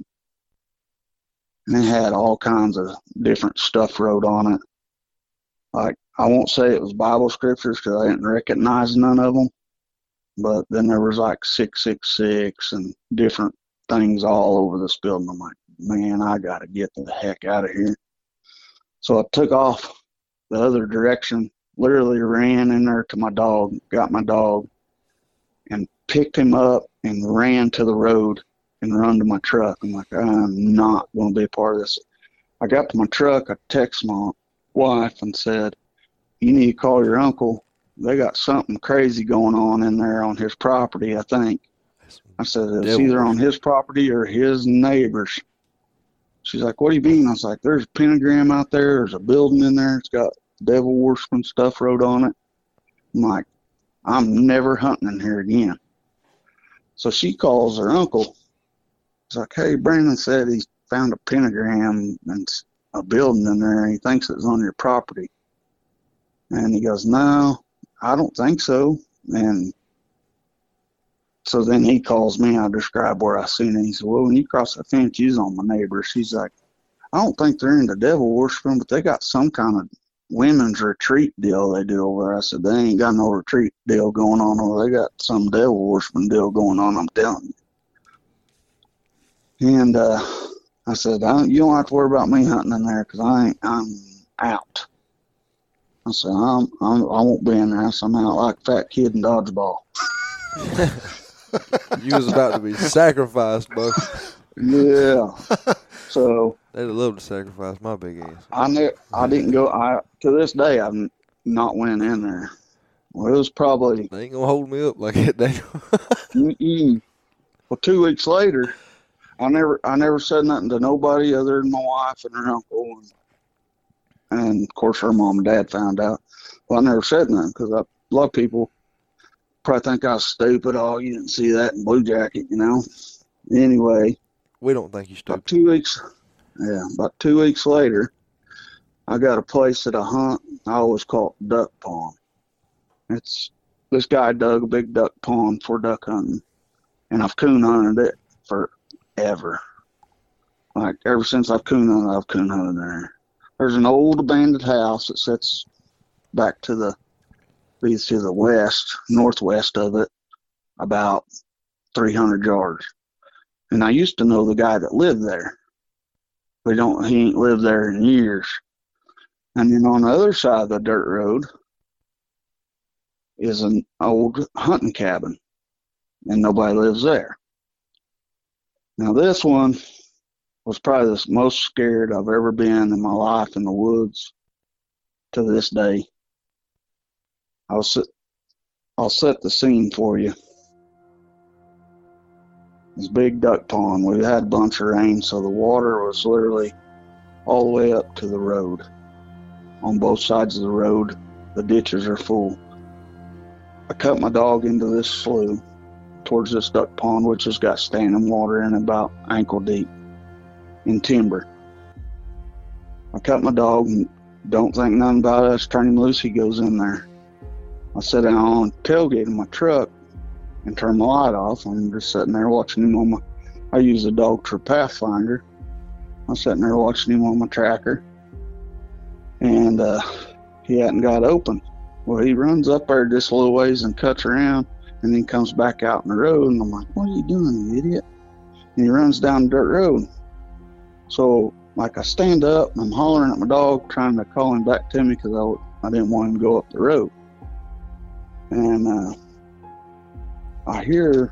And it had all kinds of different stuff wrote on it. Like, I won't say it was Bible scriptures because I didn't recognize none of them. But then there was like six six six and different things all over this building. I'm like, man, I got to get the heck out of here. So I took off the other direction, literally ran in there to my dog, got my dog, and picked him up and ran to the road and run to my truck. I'm like, I'm not going to be a part of this. I got to my truck. I texted my wife and said, you need to call your uncle. They got something crazy going on in there on his property, I think. I said, it's either on his property or his neighbor's. She's like, what do you mean? I was like, there's a pentagram out there. There's a building in there. It's got devil worshiping stuff wrote on it. I'm like, I'm never hunting in here again. So she calls her uncle. She's like, hey, Brandon said he found a pentagram and a building in there, and he thinks it's on your property. And he goes, no, I don't think so. And so then he calls me. I describe where I seen it. He said, well, when you cross the fence, you's on my neighbor. She's like, I don't think they're into devil worshiping, but they got some kind of women's retreat deal they do over there. I said, they ain't got no retreat deal going on over there. They got some devil worshiping deal going on, I'm telling you. And uh, I said, I don't, you don't have to worry about me hunting in there because I ain't, I'm out. I said, I'm, I'm, I won't be in there. I said, I'm out like a fat kid in dodgeball. You was about to be sacrificed, bro. Yeah. So they'd have loved to sacrifice my big ass. I ne- I didn't go. I to this day I've not went in there. Well, it was probably. They ain't gonna hold me up like that, Daniel. mm-mm. Well, two weeks later, I never I never said nothing to nobody other than my wife and her uncle, and, and of course her mom and dad found out. Well, I never said nothing because a lot of people probably think I was stupid. Oh, you didn't see that in Blue Jacket, you know. Anyway, we don't think you stupid. About two weeks, yeah, about two weeks later, I got a place that I hunt. I always call it Duck Pond. It's this guy dug a big duck pond for duck hunting, and I've coon hunted it forever. Like ever since I've coon hunted, I've coon hunted there. There's an old abandoned house that sits back to the leads to the west, northwest of it, about three hundred yards. And I used to know the guy that lived there. We don't, he ain't lived there in years. And then on the other side of the dirt road is an old hunting cabin, and nobody lives there. Now this one was probably the most scared I've ever been in my life in the woods to this day. I'll set, I'll set the scene for you. This big duck pond. We had a bunch of rain, so the water was literally all the way up to the road. On both sides of the road, the ditches are full. I cut my dog into this slough towards this duck pond, which has got standing water in about ankle deep in timber. I cut my dog and don't think nothing about it. I just turn him loose, he goes in there. I sit down on the tailgate of my truck and turn my light off. I'm just sitting there watching him on my, I use the dog for Pathfinder. I'm sitting there watching him on my tracker. And uh, he hadn't got open. Well, he runs up there this little ways and cuts around and then comes back out in the road. And I'm like, what are you doing, you idiot? And he runs down the dirt road. So, like, I stand up and I'm hollering at my dog, trying to call him back to me because I, I didn't want him to go up the road. And uh, I hear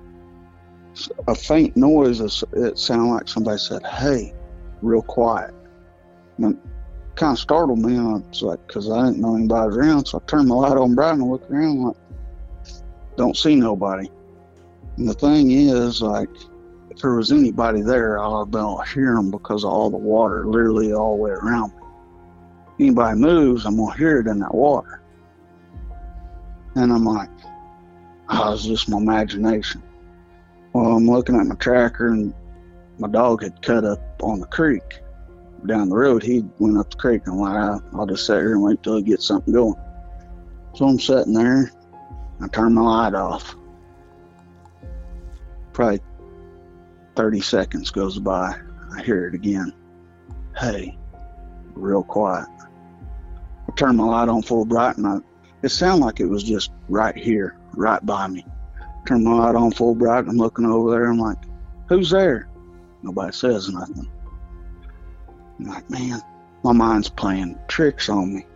a faint noise. It sounded like somebody said, hey, real quiet. And it kind of startled me. And I was like, because I didn't know anybody was around. So I turned my light on bright and I looked around like, don't see nobody. And the thing is, like, if there was anybody there, I'd have been able to hear them because of all the water literally all the way around me. Anybody moves, I'm going to hear it in that water. And I'm like, oh, it's just my imagination. Well, I'm looking at my tracker, and my dog had cut up on the creek. Down the road, he went up the creek, and I'm like, I'll just sit here and wait till he gets something going. So I'm sitting there, I turn my light off. Probably thirty seconds goes by, I hear it again. Hey, real quiet. I turn my light on full bright, and I, it sounded like it was just right here, right by me. Turn my light on full bright, and I'm looking over there. I'm like, who's there? Nobody says nothing. I'm like, man, my mind's playing tricks on me.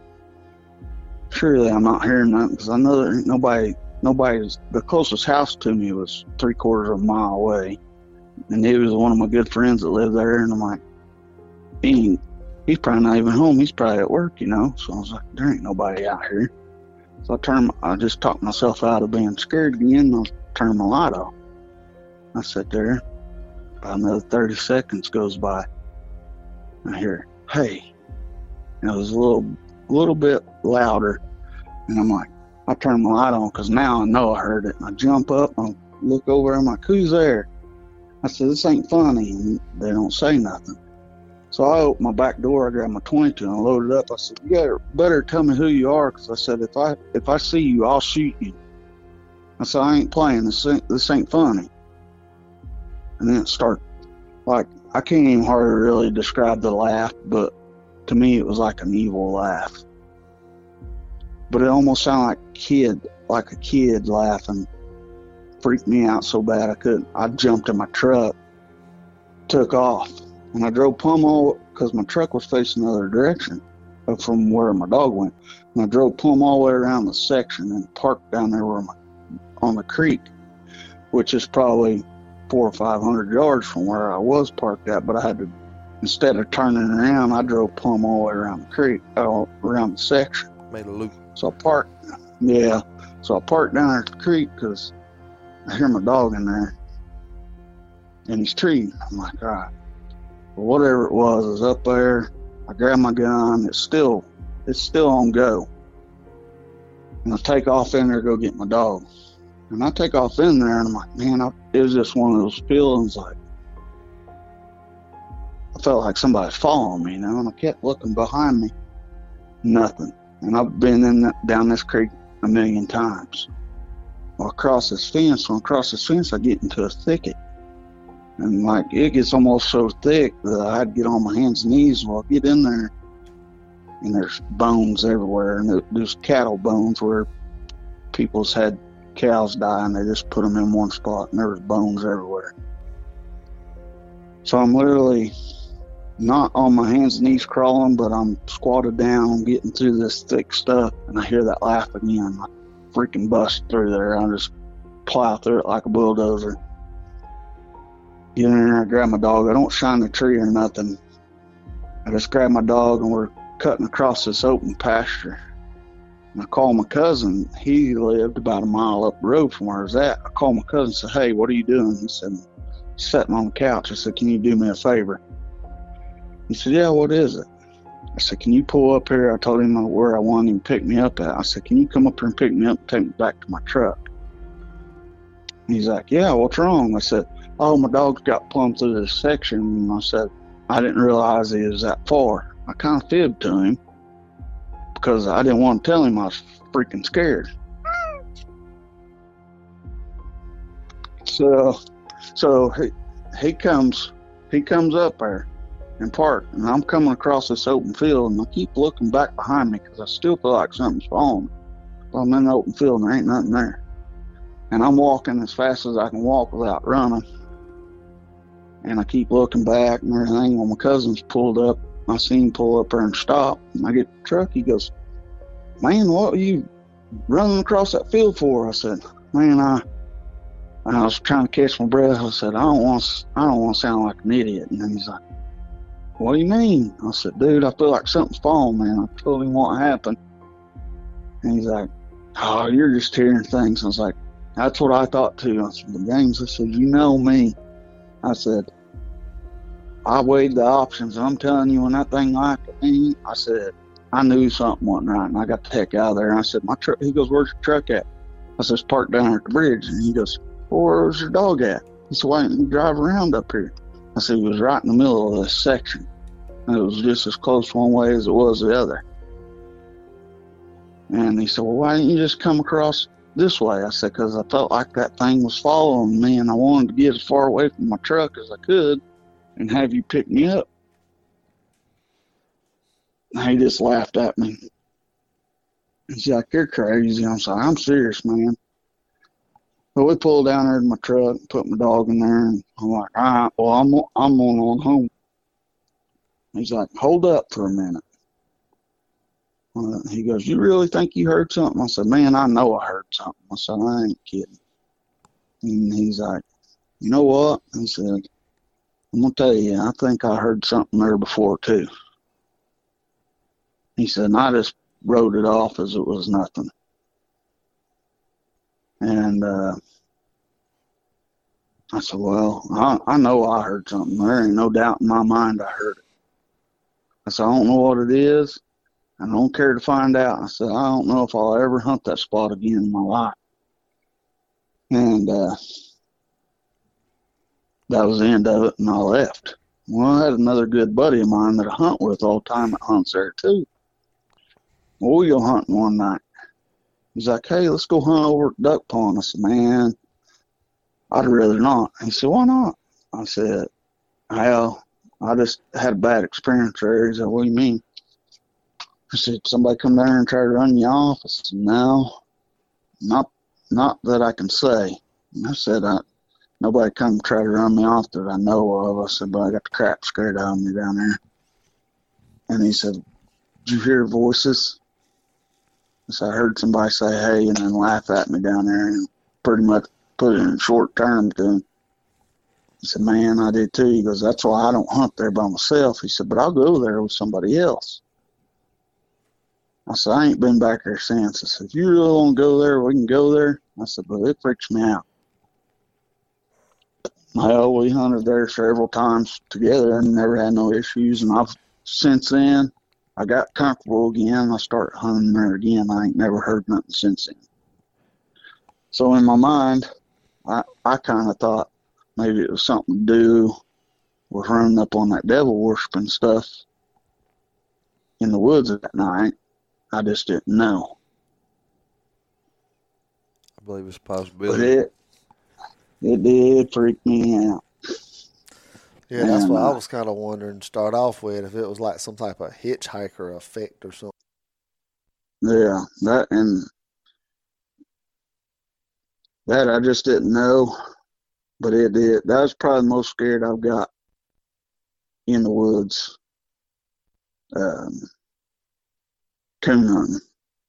Surely I'm not hearing nothing because I know there ain't nobody, nobody's, the closest house to me was three quarters of a mile away. And he was one of my good friends that lived there. And I'm like, he ain't, he's probably not even home. He's probably at work, you know. So I was like, there ain't nobody out here. So I turned, I just talked myself out of being scared again. And I turned my light off. I sat there. About another thirty seconds goes by. I hear, hey. And it was a little, little bit louder. And I'm like, I turn my light on because now I know I heard it. And I jump up and I look over. I'm like, who's there? I said, this ain't funny. And they don't say nothing. So I opened my back door. I grabbed my twenty-two and I loaded up. I said, you gotta, better tell me who you are, because I said, if I if I see you, I'll shoot you. I said, I ain't playing. This ain't, this ain't funny. And then it started, like, I can't even hardly really describe the laugh, but to me it was like an evil laugh. But it almost sounded like a kid, like a kid laughing. Freaked me out so bad I couldn't. I jumped in my truck, took off, and I drove plumb all, because my truck was facing the other direction from where my dog went. And I drove plumb all the way around the section and parked down there where my, on the creek, which is probably four or five hundred yards from where I was parked at. But I had to, instead of turning around, I drove plumb all the way around the creek, all around the section. Made a loop. So I parked, yeah. So I parked down there at the creek because I hear my dog in there, and he's treating. I'm like, all right. Well, whatever it was is up there. I grab my gun. It's still, it's still on go. And I take off in there to go get my dog. And I take off in there, and I'm like, man, I, it was just one of those feelings like, I felt like somebody's following me, you know, and I kept looking behind me. Nothing. And I've been in that, down this creek a million times. Well, I cross this fence. When I cross this fence, I get into a thicket. And like, it gets almost so thick that I'd get on my hands and knees. Well, I get in there, and there's bones everywhere. And there's cattle bones where people's had cows die, and they just put them in one spot, and there was bones everywhere. So I'm literally not on my hands and knees crawling, but I'm squatted down, getting through this thick stuff, and I hear that laugh again. I freaking bust through there. I just plow through it like a bulldozer. Get in there, I grab my dog. I don't shine the tree or nothing. I just grab my dog, and we're cutting across this open pasture. And I call my cousin. He lived about a mile up the road from where I was at. I called my cousin and said, hey, what are you doing? He said, sitting on the couch. I said, can you do me a favor? He said, yeah, what is it? I said, can you pull up here? I told him where I wanted him to pick me up at. I said, can you come up here and pick me up and take me back to my truck? And he's like, yeah, what's wrong? I said, oh, my dog's got plumb through this section. And I said, I didn't realize he was that far. I kind of fibbed to him because I didn't want to tell him I was freaking scared. So, so he, he comes, he comes up there and park, and I'm coming across this open field, and I keep looking back behind me because I still feel like something's following me. But I'm in the open field, and there ain't nothing there. And I'm walking as fast as I can walk without running. And I keep looking back and everything. When my cousin's pulled up, I see him pull up there and stop. And I get the truck. He goes, man, what are you running across that field for? I said, man, I I was trying to catch my breath. I said, I don't want to, I don't want to sound like an idiot. And then he's like, what do you mean? I said, dude, I feel like something's falling, man. I told him what happened. And he's like, oh, you're just hearing things. I was like, that's what I thought too. I said, the James, I said, you know me. I said, I weighed the options, and I'm telling you, when that thing laughed at me, I said, I knew something wasn't right, and I got the heck out of there. And I said, my truck, he goes, where's your truck at? I said, it's parked down at the bridge. And he goes, well, where's your dog at? He said, why didn't you drive around up here? I said, he was right in the middle of this section. And it was just as close one way as it was the other. And he said, well, why didn't you just come across this way? I said, because I felt like that thing was following me, and I wanted to get as far away from my truck as I could and have you pick me up. And he just laughed at me. He's like, you're crazy. I'm like, I'm serious, man. But we pulled down there to my truck, put my dog in there, and I'm like, all right, well, I'm, I'm going on home. He's like, hold up for a minute. Uh, he goes, you really think you heard something? I said, man, I know I heard something. I said, I ain't kidding. And he's like, you know what? He said, I'm going to tell you, I think I heard something there before, too. He said, and I just wrote it off as it was nothing. And uh, I said, well, I, I know I heard something. There ain't no doubt in my mind I heard it. I said, I don't know what it is. I don't care to find out. I said, I don't know if I'll ever hunt that spot again in my life. And uh, that was the end of it, and I left. Well, I had another good buddy of mine that I hunt with all the time that hunts there, too. Well, we go hunting one night. He's like, hey, let's go hunt over at Duck Pond. I said, man, I'd rather not. He said, why not? I said, hell, I just had a bad experience there. He said, what do you mean? I said, somebody come there and try to run you off? I said, no, not not that I can say. And I said, I, nobody come try to run me off that I know of. I said, but I got the crap scared out of me down there. And he said, did you hear voices? I said, I heard somebody say, hey, and then laugh at me down there and pretty much put it in short term to him. He said, man, I did too. He goes, that's why I don't hunt there by myself. He said, but I'll go there with somebody else. I said, I ain't been back there since. I said, if you really want to go there, we can go there. I said, but it freaks me out. Well, we hunted there several times together and never had no issues. And I've since then, I got comfortable again. I started hunting there again. I ain't never heard nothing since then. So in my mind, I, I kind of thought maybe it was something to do with running up on that devil worshiping stuff in the woods that night. I just didn't know. I believe it's a But possibility. it, it did freak me out. Yeah, that's And, what I uh, was kind of wondering to start off with, if it was like some type of hitchhiker effect or something. Yeah, that and that I just didn't know, but it did. That was probably the most scared I've got in the woods. Um, coon hunting.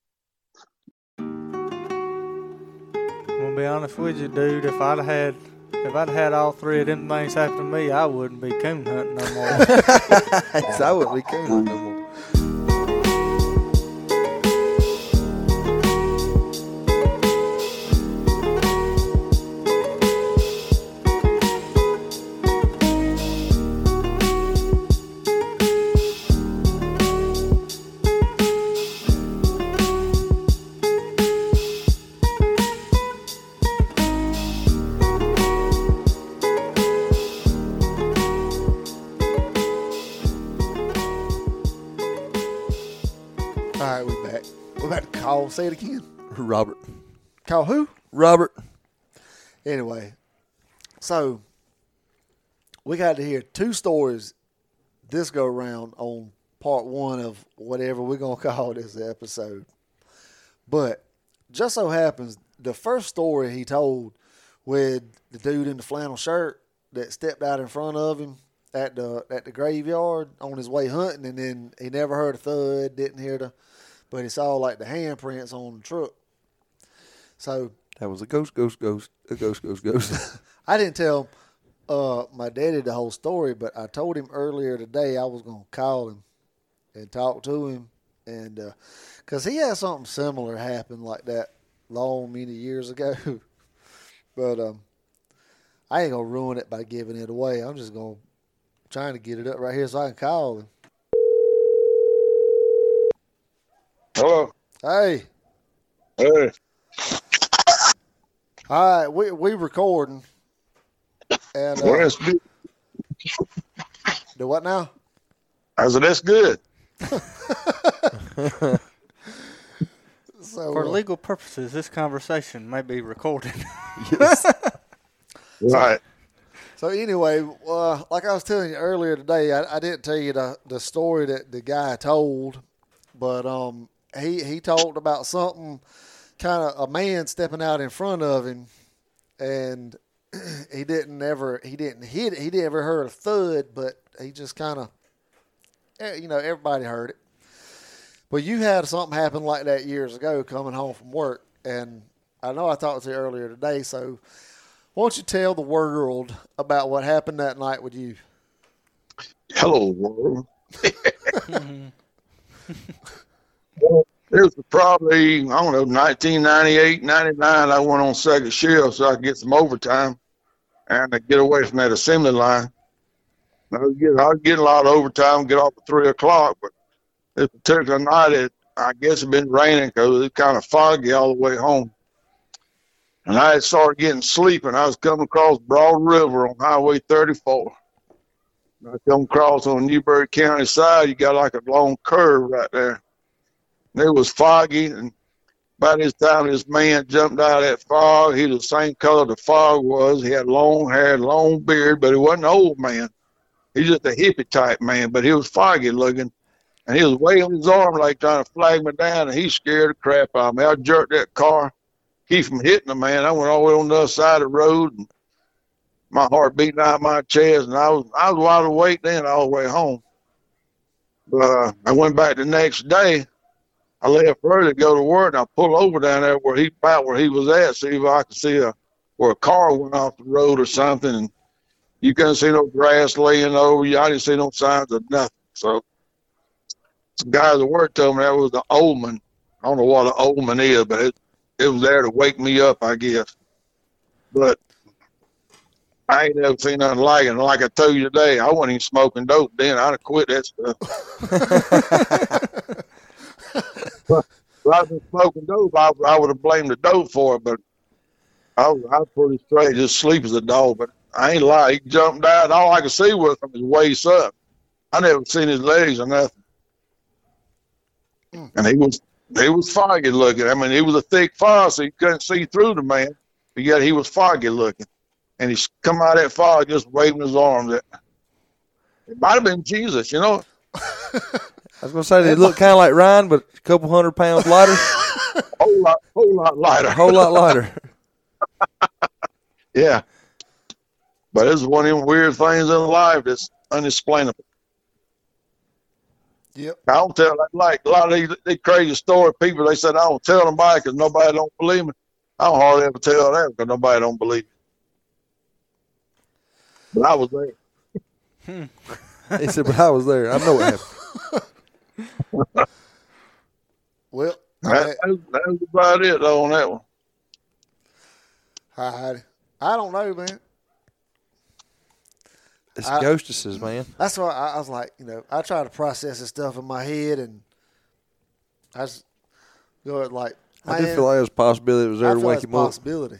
I'm gonna be honest with you, dude. If I'd had, if I'd had all three of them things happen to me, I wouldn't be coon hunting no more. So I wouldn't be coon hunting no more. All right, we back. We back to call. Say it again. Robert. Call who? Robert. Anyway, so we got to hear two stories this go around on part one of whatever we're going to call this episode. But just so happens, the first story he told with the dude in the flannel shirt that stepped out in front of him at the at the graveyard on his way hunting, and then he never heard a thud, didn't hear the, but he saw like the handprints on the truck. So That was a ghost, ghost, ghost, a ghost, ghost, ghost. I didn't tell uh, my daddy the whole story, but I told him earlier today I was going to call him and talk to him, and because uh, he had something similar happen like that long many years ago. But um, I ain't gonna ruin it by giving it away. I'm just gonna trying to get it up right here so I can call him. Hello. Hey, Hey. all right, we we recording. And Well, uh, that's good. do what now? I said, that's good. So For uh, legal purposes, this conversation may be recorded. Right. So anyway, uh, like I was telling you earlier today, I, I didn't tell you the, the story that the guy told, but um, he he talked about something, kind of a man stepping out in front of him, and he didn't ever he didn't hit it. He didn't ever heard a thud, but he just kind of, you know, everybody heard it. But you had something happen like that years ago coming home from work, and I know I talked to you earlier today, so why don't you tell the world about what happened that night with you? Hello, world. Well, it was probably, I don't know, nineteen ninety-eight, ninety-nine. I went on second shift so I could get some overtime and to get away from that assembly line. I was getting, I was getting a lot of overtime, get off at three o'clock, but this particular night, it, I guess it had been raining because it was kind of foggy all the way home. And I had started getting sleepy, and I was coming across Broad River on Highway thirty-four. And I come across on the Newberry County side, you got like a long curve right there. And it was foggy, and by this time, this man jumped out of that fog. He was the same color the fog was. He had long hair, long beard, but he wasn't an old man. He was just a hippie type man, but he was foggy looking. And he was waving his arm like trying to flag me down, and he scared the crap out of me. I jerked that car, keep from hitting the man. I went all the way on the other side of the road, and my heart beating out of my chest, and I was I was wide awake then all the way home. But uh, I went back the next day. I left early to go to work, and I pulled over down there where he about where he was at, see if I could see a where a car went off the road or something. And you couldn't see no grass laying over you. I didn't see no signs of nothing. So some guys at work told me that was the omen. I don't know what an omen is, but it it was there to wake me up, I guess. But I ain't never seen nothing like it. And like I told you today, I wasn't even smoking dope then. I'd have quit that stuff. But if I'd been smoking dope, I, I would have blamed the dope for it. But I was, I was pretty straight, just sleep as a dog. But I ain't lying. He jumped out. All I could see was from his waist up. I never seen his legs or nothing. And he was he was foggy looking. I mean, he was a thick fog, so you couldn't see through the man. But yet he was foggy looking. And he's come out of that fog just waving his arms. At, it might have been Jesus, you know. I was going to say they look kind of like Ryan, but a couple hundred pounds lighter. whole lot, whole lot lighter. A whole lot lighter. Yeah. But it's one of them weird things in life that's unexplainable. Yep. I don't tell, like a lot of these, these crazy story people, they said, I don't tell nobody because nobody don't believe me. I don't hardly ever tell that because nobody don't believe me. But I was there. Hmm. He said, but I was there. I know what happened. Well, that, that, that was about it, though, on that one. I, I don't know, man. It's I, ghostesses, man. That's why I, I was like, you know, I try to process this stuff in my head, and I just go like, man, I did feel like there was a possibility it was there I to feel wake like him it's a up. possibility.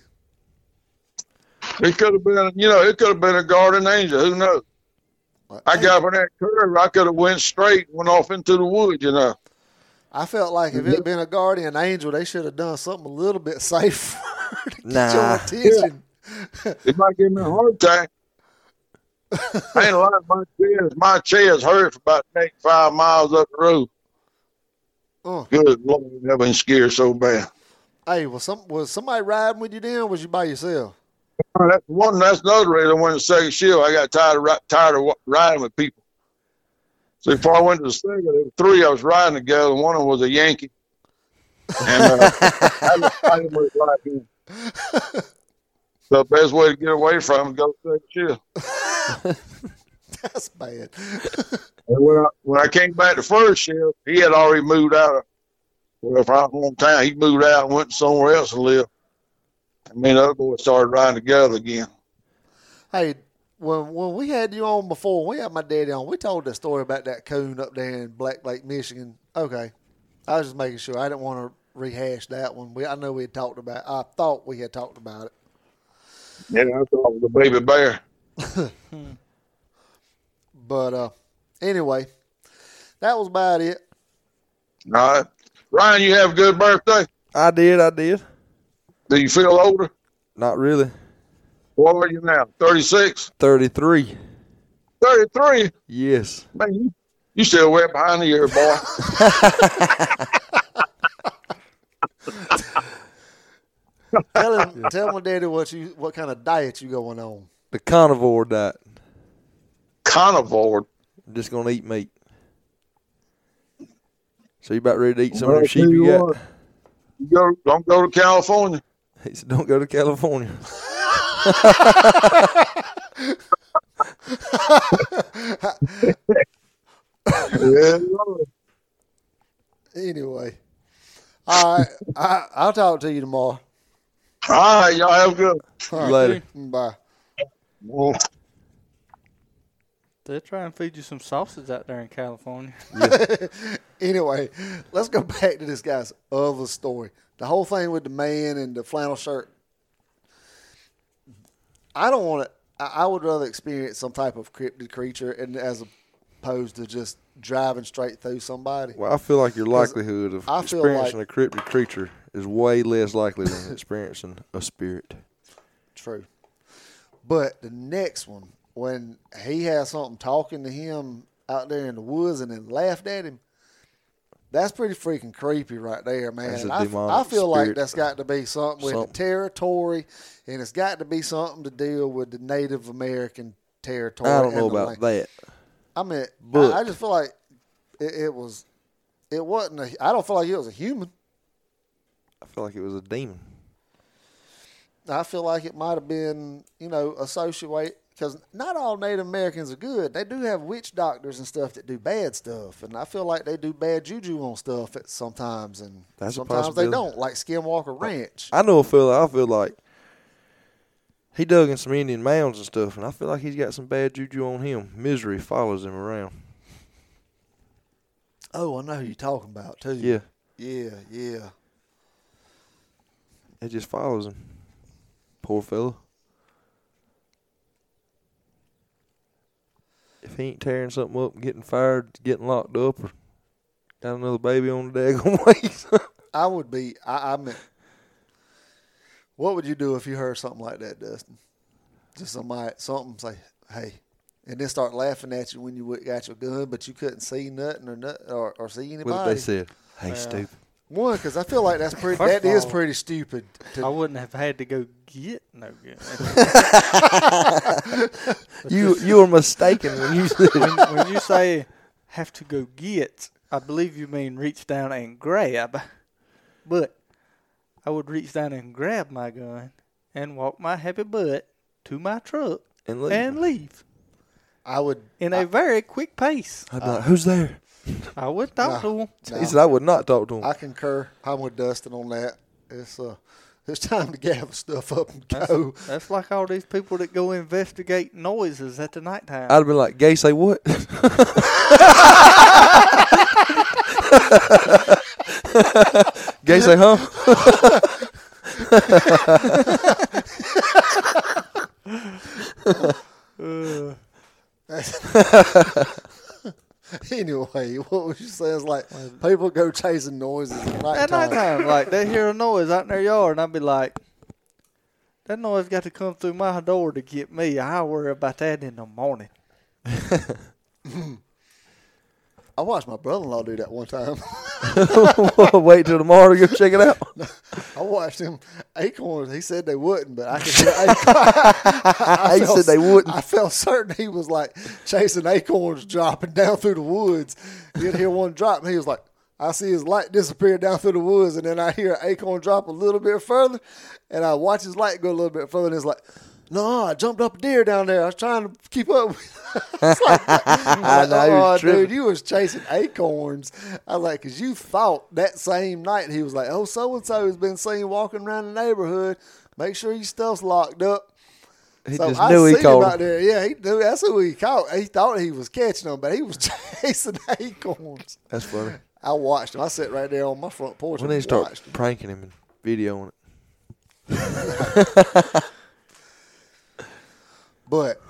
It could have been, you know, it could have been a guardian angel. Who knows? Like, I hey, got up on that curve. I could have went straight and went off into the woods, you know. I felt like if it had been a guardian angel, they should have done something a little bit safer to get Nah. your attention. It might give me a heart attack. I ain't lying. My chest, my chest hurt for about next five miles up the road. Uh, Good Lord, I've been scared so bad. hey, was some was somebody riding with you then, or was you by yourself? That's one. That's another reason I went to second shift. I got tired of ri- tired of riding with people. So before I went to the second, there were three I was riding together. One of them was a Yankee, and uh, I, I didn't really like him. So the best way to get away from him is go to second shift. That's bad. And when I when I came back to first shift, he had already moved out of well, from hometown. He moved out and went somewhere else to live. And me and the other boys started riding together again. Hey, when when we had you on before, we had my daddy on. We told that story about that coon up there in Black Lake, Michigan. Okay, I was just making sure. I didn't want to rehash that one. We I know we had talked about. I thought we had talked about it. Yeah, I thought it was a baby bear. But uh, anyway, that was about it. All right. Ryan, you have a good birthday. I did, I did. Do you feel older? Not really. What are you now? thirty-six? thirty-three. thirty-three? Yes. Man, you, you still way behind the year, boy. Tell him, tell my daddy what you what kind of diet you going on. The carnivore diet. Carnivore. I'm just going to eat meat. So you about ready to eat some Well, of them I'll sheep tell you you got? what. You go, don't go to California. He said, don't go to California. Yeah. Anyway, all right. I, I'll talk to you tomorrow. All right, y'all have a good. All right. Later. Bye. Well, They're trying to feed you some sausage out there in California. Anyway, let's go back to this guy's other story. The whole thing with the man and the flannel shirt. I don't want to. I would rather experience some type of cryptid creature, and as opposed to just driving straight through somebody. Well, I feel like your likelihood of I feel experiencing like- a cryptid creature is way less likely than experiencing a spirit. True. But the next one, when he has something talking to him out there in the woods and then laughed at him, that's pretty freaking creepy right there, man. That's a And I, demonic I feel like spirit. that's got to be something with Something. the territory, and it's got to be something to deal with the Native American territory. I don't and know the about land. that. I mean, But- I, I just feel like it, it was, it wasn't a, I don't feel like it was a human. I feel like it was a demon. I feel like it might have been, you know, associated, because not all Native Americans are good. They do have witch doctors and stuff that do bad stuff, and I feel like they do bad juju on stuff at sometimes, and That's a sometimes they possibility. don't, like Skinwalker Ranch. I know a fella, I feel like he dug in some Indian mounds and stuff, and I feel like he's got some bad juju on him. Misery follows him around. Oh, I know who you're talking about, too. Yeah, Yeah, yeah. it just follows him. Poor fella. If he ain't tearing something up and getting fired, getting locked up, or got another baby on the daggone way. I would be, I, I mean, what would you do if you heard something like that, Dustin? Just somebody, something say, hey, and then start laughing at you when you got your gun, but you couldn't see nothing or nothing, or, or see anybody. What did they said? Hey, Yeah. stupid. One, because I feel like that's pretty. First That of is all, pretty stupid. To, I wouldn't have had to go get no gun. You you were mistaken when you said when, when you say have to go get, I believe you mean reach down and grab. But I would reach down and grab my gun and walk my happy butt to my truck and leave. and leave I would. in a very quick pace. I'd be like, who's there? I would talk No. to him. No, He said I would not talk to him. I concur. I'm with Dustin on that. It's uh, it's time to gather stuff up and That's, go. that's like all these people that go investigate noises at the nighttime. I'd have been like, Gay, say what? Gay, say huh? Uh, Anyway, what was you saying? It's like people go chasing noises at at nighttime. nighttime, like they hear a noise out in their yard, and I'd be like, that noise got to come through my door to get me. I'll worry about that in the morning. I watched my brother-in-law do that one time. Wait till tomorrow to go check it out. I watched him acorns. He said they wouldn't, but I could hear acorns. He said they wouldn't. I felt certain he was like chasing acorns dropping down through the woods. You'd hear one drop, and he was like, I see his light disappear down through the woods, and then I hear an acorn drop a little bit further, and I watch his light go a little bit further, and it's like, no, I jumped up a deer down there. I was trying to keep up. It's like, I know, he oh, was tripping. dude, you was chasing acorns. I was like, because you thought that same night, he was like, oh, so-and-so has been seen walking around the neighborhood. Make sure your stuff's locked up. He So just I knew he seen called him him. out there. Yeah, he knew. That's who he caught. He thought he was catching them, but he was chasing acorns. That's funny. I watched him. I sat right there on my front porch We and need to start watched him. pranking him and videoing it. But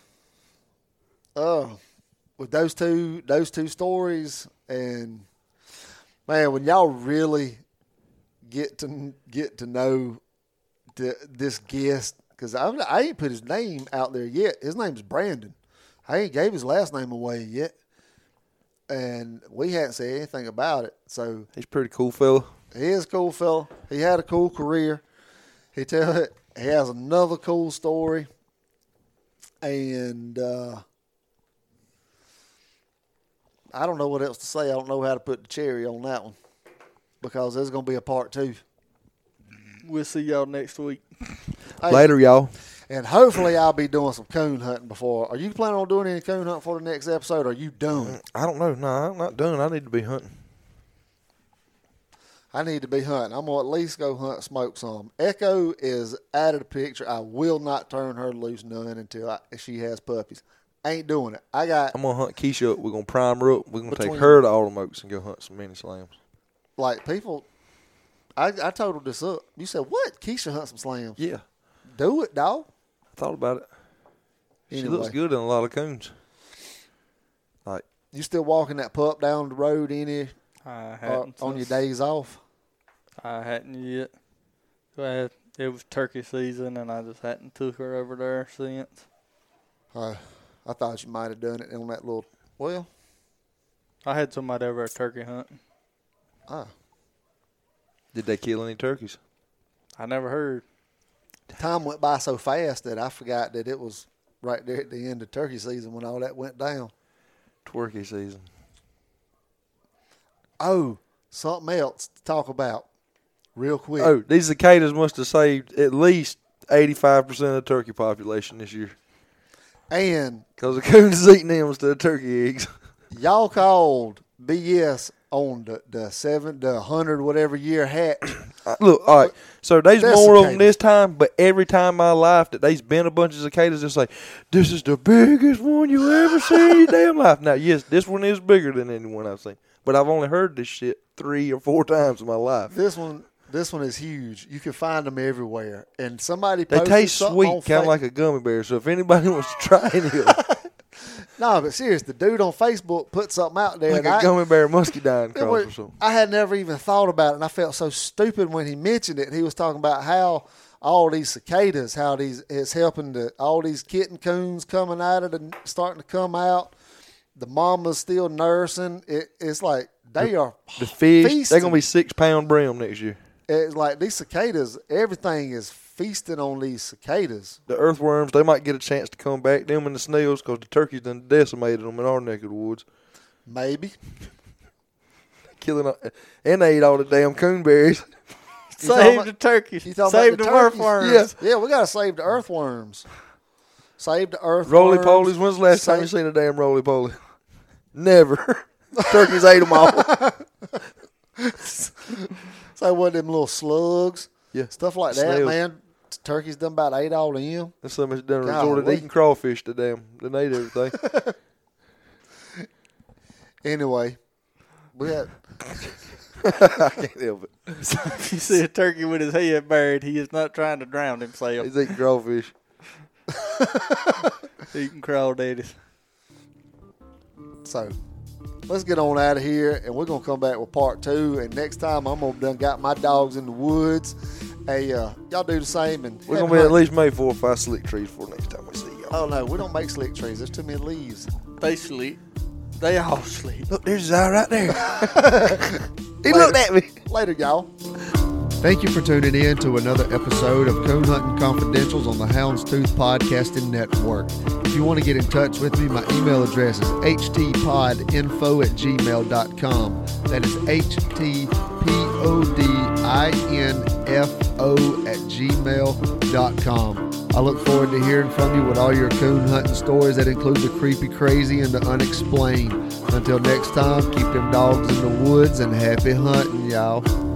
uh, with those two those two stories, and man, when y'all really get to get to know the, this guest, because I, I ain't put his name out there yet. His name's Brandon. I ain't gave his last name away yet, and we hadn't said anything about it. So He's a pretty cool fella. he is a cool fella. He had a cool career. He tell it. He has another cool story. And uh, I don't know what else to say. I don't know how to put the cherry on that one because there's going to be a part two. We'll see y'all next week. Hey, Later, y'all. And hopefully I'll be doing some coon hunting before. Are you planning on doing any coon hunting for the next episode, or are you done? I don't know. No, I'm not done. I need to be hunting. I need to be hunting. I'm going to at least go hunt, smoke some. Echo is out of the picture. I will not turn her loose none until I, she has puppies. Ain't doing it. I got, I'm going to hunt Keisha up. We're going to prime her up. We're going to take Between- her to Autumn Oaks and go hunt some mini slams. like, people, I, I totaled this up. You said, what? Keisha hunt some slams. Yeah. Do it, dog. I thought about it. She Anyway. looks good in a lot of coons. Like, You still walking that pup down the road any I uh, hadn't on your since- days off? I hadn't yet. I had, it was turkey season, and I just hadn't took her over there since. Uh, I thought you might have done it on that little, well, I had somebody over at turkey hunting. ah. did they kill any turkeys? I never heard. Time went by so fast that I forgot that it was right there at the end of turkey season when all that went down. Twerky season. Oh, something else to talk about real quick. Oh, these cicadas must have saved at least eighty-five percent of the turkey population this year. And Because the coons is eating them instead of turkey eggs. y'all called B S on the, the seven, the hundred, whatever year hatch. Uh, Look, all right. So there's That's more of them cicadas. this time, but every time in my life that there's been a bunch of cicadas, it's like, this is the biggest one you ever seen in your damn life. Now, yes, this one is bigger than anyone I've seen, but I've only heard this shit three or four times in my life. This one, this one is huge. You can find them everywhere. And somebody They posted taste something sweet, on kind of Fa- like a gummy bear. So if anybody wants to try any of them, No, but serious, the dude on Facebook put something out there. like and a I, gummy bear muscadine it cross was- or something. I had never even thought about it, and I felt so stupid when he mentioned it. He was talking about how all these cicadas, how these is helping the all these kitten coons coming out of the starting to come out. The mama's still nursing. It, it's like they are The fish, they're feasting. going to be six pound brim next year. It's like these cicadas. Everything is feasting on these cicadas. The earthworms, they might get a chance to come back. Them and the snails, because the turkeys done decimated them in our neck of the woods. Maybe. Killing, all, and they ate all the damn coonberries. You talking Save about- the turkeys. You talking Save about the turkeys? earthworms. Yeah, we gotta save the earthworms. Save the earthworms. Roly polies. When's the last time you Save- seen a damn roly poly? Never. Turkeys ate them all. So what them little slugs, Yeah. stuff like that, Snails. man. Turkeys done about ate all of them. That's so much done resorted to Golly. eating crawfish to damn. They ate everything. Anyway, we had I can't help it. If you see a turkey with his head buried, he is not trying to drown himself. He's eating crawfish. Eating crawdaddies. so. Let's get on out of here, and we're gonna come back with part two. And next time, I'm gonna done got my dogs in the woods. Hey, uh, y'all do the same, and We're head going to be at hunt. least made four or five slick trees for next time we see y'all. Oh no, we don't make slick trees. There's too many leaves. They sleep. They all sleep. Look, there's his eye right there. he Later. looked at me. Later, y'all. Thank you for tuning in to another episode of Coon Hunting Confidentials on the Houndstooth Podcasting Network. If you want to get in touch with me, my email address is h t pod info at gmail dot com. That is H T P O D I N F O at gmail dot com. I look forward to hearing from you with all your coon hunting stories that include the creepy, crazy, and the unexplained. Until next time, keep them dogs in the woods and happy hunting, y'all.